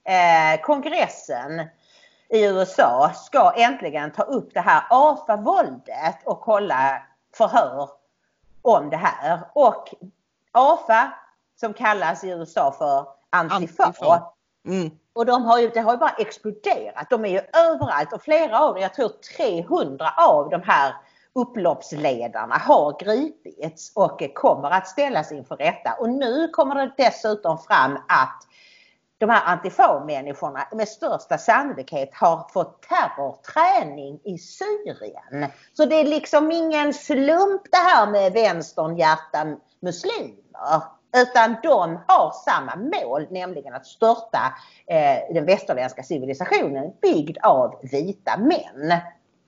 Kongressen i USA ska äntligen ta upp det här AFA-våldet och hålla förhör om det här. Och AFA, som kallas i USA för Antifa. Och det har ju bara exploderat. De är ju överallt, och flera av dem, jag tror 300 av de här upploppsledarna har gripits och kommer att ställas inför rätta. Och nu kommer det dessutom fram att de här Antifa-människorna med största sannolikhet har fått terrorträning i Syrien. Så det är liksom ingen slump det här med vänstern hjärta muslimer. Utan de har samma mål, nämligen att störta den västerländska civilisationen byggd av vita män.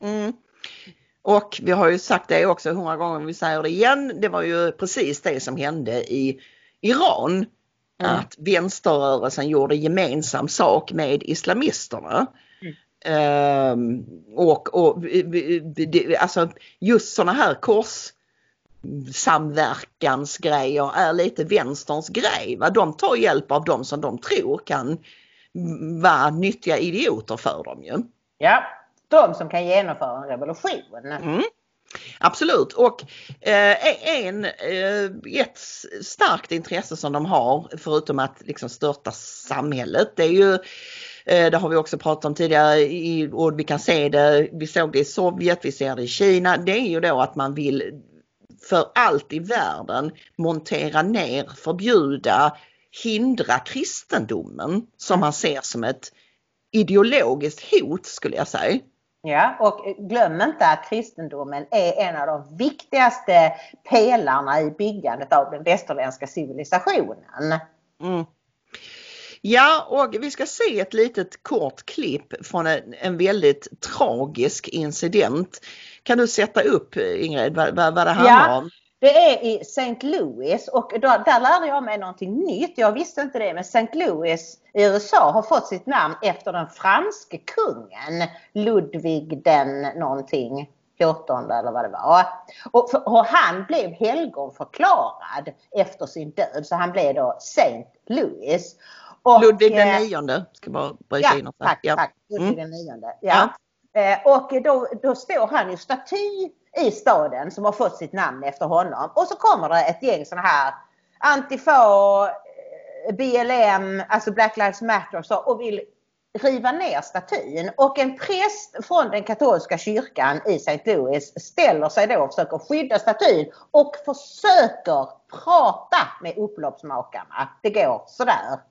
Och vi har ju sagt det också 100 gånger, vi säger det igen. Det var ju precis det som hände i Iran. Att vänsterrörelsen gjorde gemensam sak med islamisterna. Alltså just såna här samverkansgrejer är lite vänsterns grej. Va? De tar hjälp av dem som de tror kan vara nyttiga idioter för dem ju. Ja, de som kan genomföra en revolution. Absolut. Och ett starkt intresse som de har, förutom att liksom störta samhället, det är ju, det har vi också pratat om tidigare, och vi kan se det, vi såg det i Sovjet, vi ser det i Kina, det är ju då att man vill för allt i världen montera ner, förbjuda, hindra kristendomen, som man ser som ett ideologiskt hot, skulle jag säga. Ja, och glöm inte att kristendomen är en av de viktigaste pelarna i byggandet av den västerländska civilisationen. Ja, och vi ska se ett litet kort klipp från en väldigt tragisk incident. Kan du sätta upp, Ingrid, vad det handlar om? Det är i St. Louis och där lärde jag mig någonting nytt. Jag visste inte det, men St. Louis i USA har fått sitt namn efter den franske kungen Ludvig den någonting, 14 eller vad det var. Och han blev helgonförklarad efter sin död, så han blev då St. Louis. Och, Ludvig den 9:e, ska bara bryta in. Tack. Ludvig den 9:e, ja. Och då står han i staty i staden som har fått sitt namn efter honom. Och så kommer det ett gäng sådana här Antifa, BLM, alltså Black Lives Matter och vill riva ner statyn. Och en präst från den katolska kyrkan i St. Louis ställer sig då och försöker skydda statyn och försöker prata med upploppsmakarna. Det går sådär.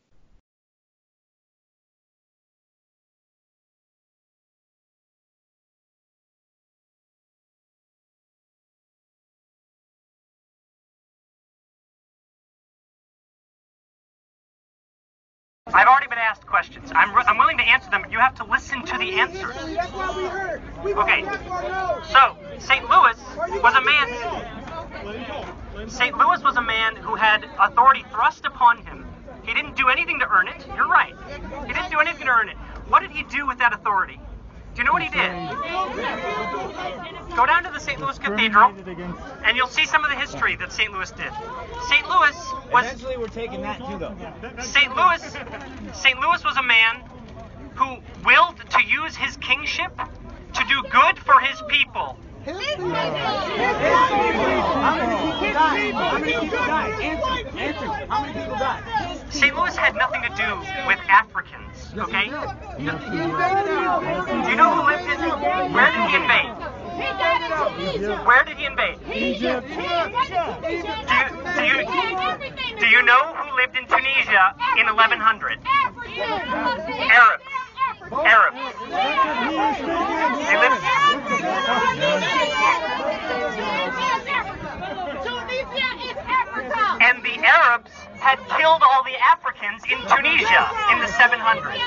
I've already been asked questions. I'm willing to answer them, but you have to listen to the answers. That's what we heard. Okay. So, St. Louis was a man. St. Louis was a man who had authority thrust upon him. He didn't do anything to earn it. You're right. He didn't do anything to earn it. What did he do with that authority? Do you know what he did? Go down to the St. Louis Cathedral, and you'll see some of the history that St. Louis did. St. Louis was... Eventually we're taking that too, though. St. Louis was a man who willed to use his kingship to do good for his people. How many people died? Answer. How many people died? St. Louis had nothing to do with Africans, okay? Do you know who lived in... Where did he invade? Where did he invade? Egypt. Do you know who lived in Tunisia in 1100? Arabs. They lived... And the Arabs had killed all the Africans in Tunisia in the 700s.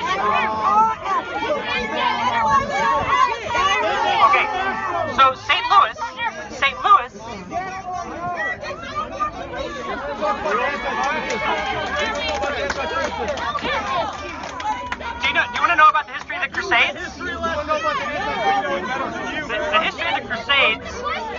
Okay, so St. Louis. Do you want to know about the history of the Crusades? The history of the Crusades.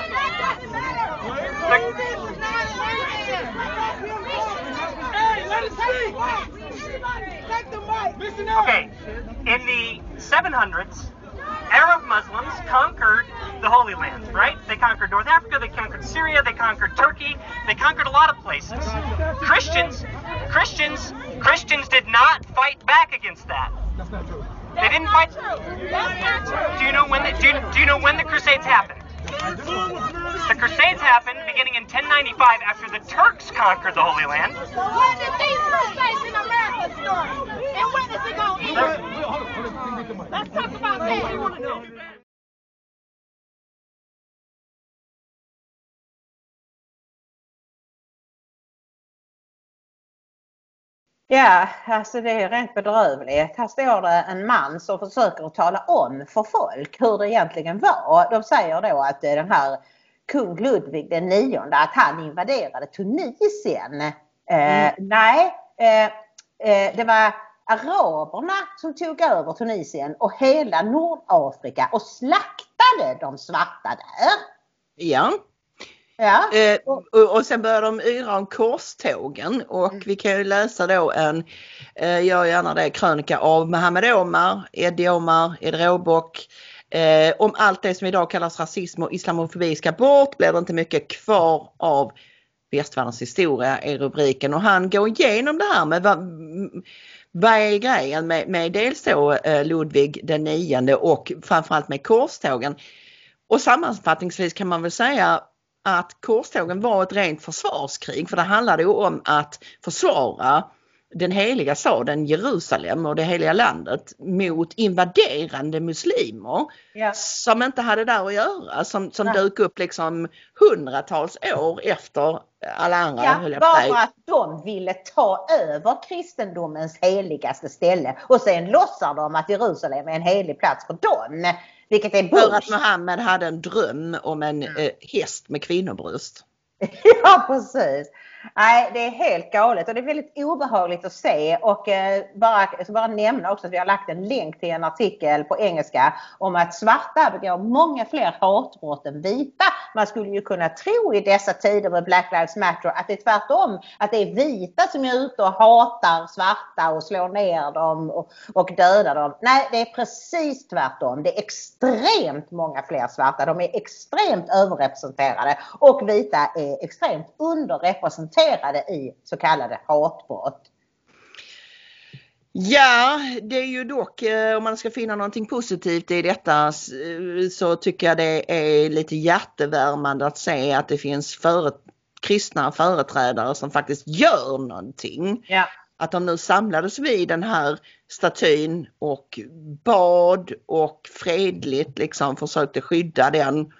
Okay, in the 700s, Arab Muslims conquered the Holy Land, right? They conquered North Africa, they conquered Syria, they conquered Turkey, they conquered a lot of places. Christians did not fight back against that. That's not true. They didn't fight. Do you know when the Crusades happened? The Crusades happened beginning in 1095 after the Turks conquered the Holy Land. When did these Crusades in America start? And when is it going to end? Let's talk about that. You want to know. Ja, alltså det är rent bedrövligt. Här står det en man som försöker att tala om för folk hur det egentligen var. De säger då att den här kung Ludvig den 9:e, att han invaderade Tunisien. Det var araberna som tog över Tunisien och hela Nordafrika och slaktade de svarta där. Ja. Ja. Och sen börjar de yra om korstågen och vi kan ju läsa då gör gärna det, krönika av Mohammed Omar, Eddie Råbock, om allt det som idag kallas rasism och islamofobi ska bort, blir det inte mycket kvar av västvärldens historia i rubriken. Och han går igenom det här med vad är grejen med dels då Ludvig den 9:e och framförallt med korstågen. Och sammanfattningsvis kan man väl säga att korstågen var ett rent försvarskrig, för det handlade ju om att försvara den heliga staden Jerusalem och det heliga landet mot invaderande muslimer som inte hade där att göra, som dök upp liksom hundratals år efter alla andra. Bara för att de ville ta över kristendomens heligaste ställe och sen låtsar de att Jerusalem är en helig plats för dem. Vilket är för att Mohammed hade en dröm om en häst med kvinnobröst. Ja, precis. Nej, det är helt galet och det är väldigt obehagligt att se och bara nämna också att vi har lagt en länk till en artikel på engelska om att svarta begår många fler hatbrott än vita. Man skulle ju kunna tro i dessa tider med Black Lives Matter att det är tvärtom, att det är vita som är ute och hatar svarta och slår ner dem och dödar dem. Nej, det är precis tvärtom. Det är extremt många fler svarta. De är extremt överrepresenterade och vita är extremt underrepresenterade i så kallade hatbrott. Ja, det är ju dock, om man ska finna någonting positivt i detta så tycker jag det är lite hjärtevärmande att se att det finns kristna företrädare som faktiskt gör någonting. Ja. Att de nu samlades vid den här statyn och bad och fredligt liksom försökte skydda den.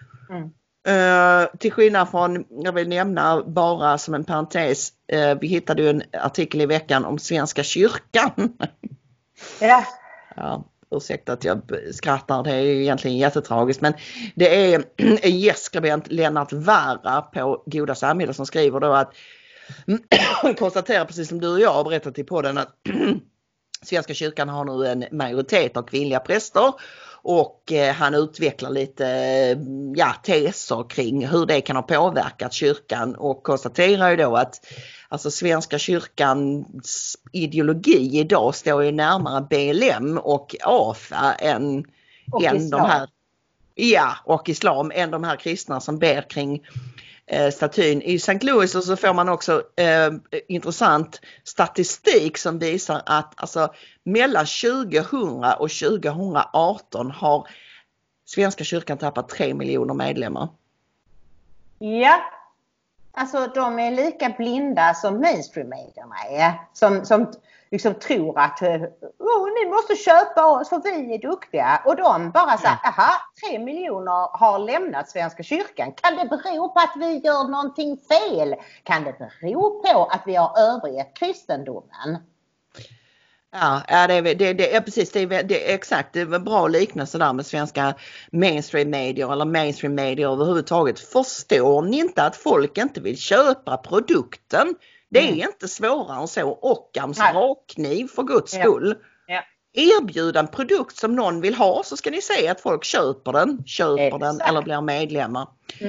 Till skillnad från, jag vill nämna bara som en parentes, vi hittade ju en artikel i veckan om Svenska kyrkan. Ja. Ja, ursäkta att jag skrattar, det är ju egentligen jättetragiskt, men det är en gästskribent, Lennart Vara på Goda Samhälle, som skriver då att konstaterar precis som du och jag har berättat i podden att Svenska kyrkan har nu en majoritet av kvinnliga präster. Och han utvecklar lite teser kring hur det kan ha påverkat kyrkan och konstaterar ju då att alltså Svenska kyrkans ideologi idag står ju närmare BLM och AFA än de här och islam än de här kristna som ber kring statyn. I St. Louis så får man också intressant statistik som visar att alltså, mellan 2000 och 2018 har Svenska kyrkan tappat 3 miljoner medlemmar. Ja. Alltså de är lika blinda som mainstream-medierna är. Som liksom tror att ni måste köpa oss för vi är duktiga. Och de bara säger, 3 miljoner har lämnat Svenska kyrkan. Kan det bero på att vi gör någonting fel? Kan det bero på att vi har övergett kristendomen? Ja, det är precis, det är exakt, det är bra liknelse där med svenska mainstream-medier eller mainstream-medier överhuvudtaget. Förstår ni inte att folk inte vill köpa produkten? Det är inte svårare än så. Occams rakkniv för Guds skull. Ja. Erbjud en produkt som någon vill ha så ska ni se att folk köper den eller blir medlemmar.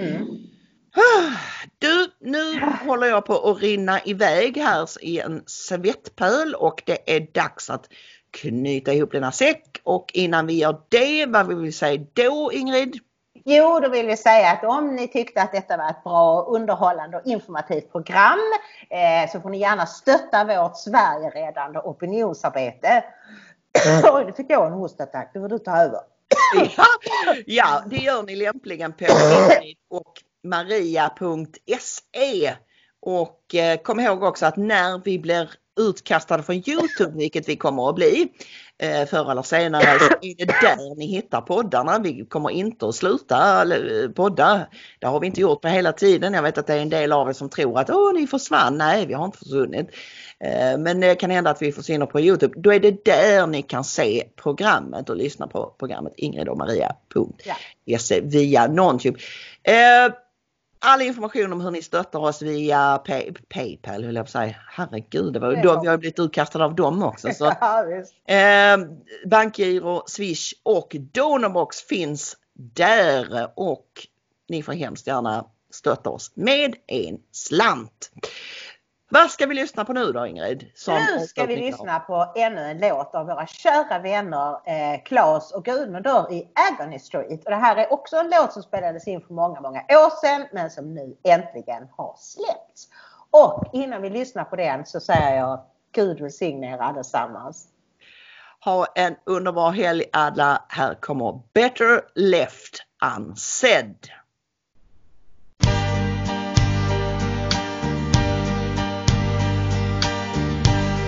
Du, nu håller jag på att rinna iväg här i en svettpöl och det är dags att knyta ihop denna säck. Och innan vi gör det, vad vill vi säga då, Ingrid? Jo, då vill vi säga att om ni tyckte att detta var ett bra, underhållande och informativt program så får ni gärna stötta vårt Sverigeredande opinionsarbete. Oj, det fick jag en hostattack, det får du ta över. Ja, det gör ni lämpligen på Ingrid och maria.se. Och kom ihåg också att när vi blir utkastade från YouTube, vilket vi kommer att bli förr eller senare, så är det där ni hittar poddarna. Vi kommer inte att sluta podda. Det har vi inte gjort på hela tiden. Jag vet att det är en del av er som tror att ni försvann. Nej, vi har inte försvunnit. Men det kan hända att vi försvinner på YouTube. Då är det där ni kan se programmet och lyssna på programmet ingridochmaria.se via NonTube. All information om hur ni stöttar oss via Paypal, vill jag säga. Herregud, vi har blivit utkastade av dem också. Så. Bankgiro, Swish och Donorbox finns där och ni får hemskt gärna stötta oss med en slant. Vad ska vi lyssna på nu då, Ingrid? Nu ska vi lyssna på ännu en låt av våra kära vänner Claes och Gudmundur i Agony Street. Och det här är också en låt som spelades in för många, många år sedan men som nu äntligen har släppts. Och innan vi lyssnar på den så säger jag Gud välsigne er allesammans. Ha en underbar helg alla. Här kommer Better Left Unsaid.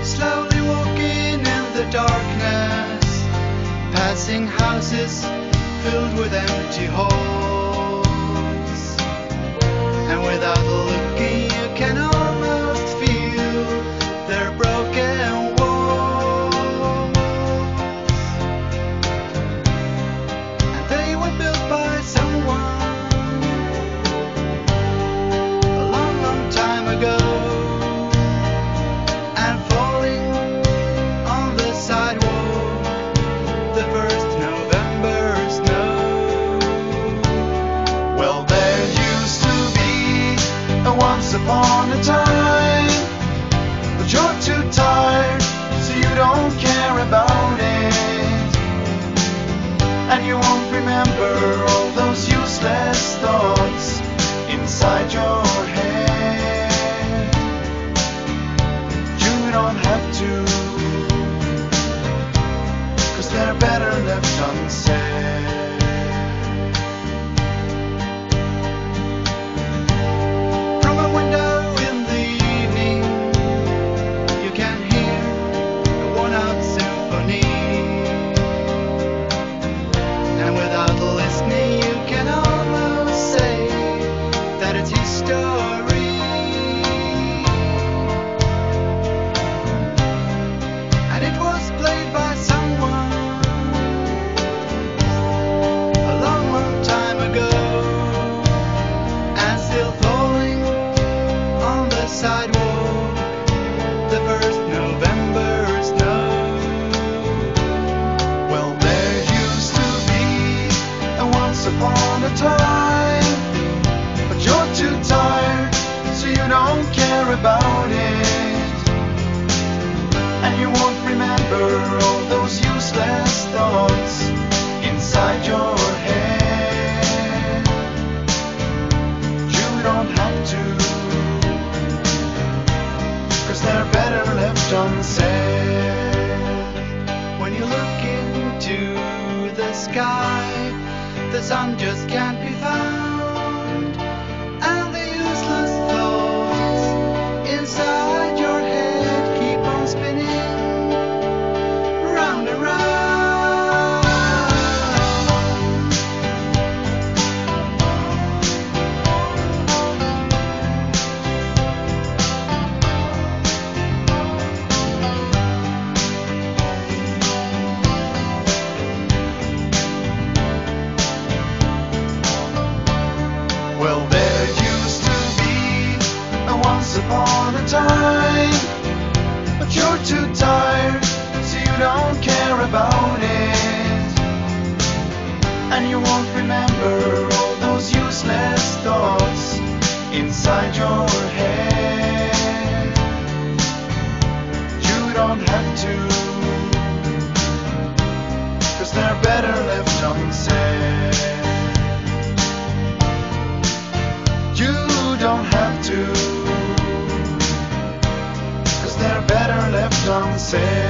slowly walking in the darkness, passing houses filled with empty halls, and without looking you can almost feel their broken walls. And they were built by someone a long, long time ago, and falling on the sidewalk the first November snow. Well, there used to be a once upon a time, but you're too tired, so you don't care about it, and you won't remember all those useless thoughts inside your head. You don't have to, 'cause they're better left unsaid. From a window in the evening, you can hear a worn-out symphony, and without listening, you can almost say that it's history. And it was played by someone a long, long time ago, and still falling on the sidewalk the first November snow. Well, there used to be a once upon a time, but you're too tired, so you don't care about it, and you won't remember all those useless thoughts inside your head. You don't have to, 'cause they're better left unsaid. When you look into the sky, the sun just can't be found, and the useless thoughts inside your head keep on spinning round and round. Well, there used to be a once upon a time, but you're too tired, so you don't care about it, and you won't remember all those useless thoughts inside your head. You don't have to, 'cause they're better left unsaid. You don't have to, 'cause they're better left unsaid.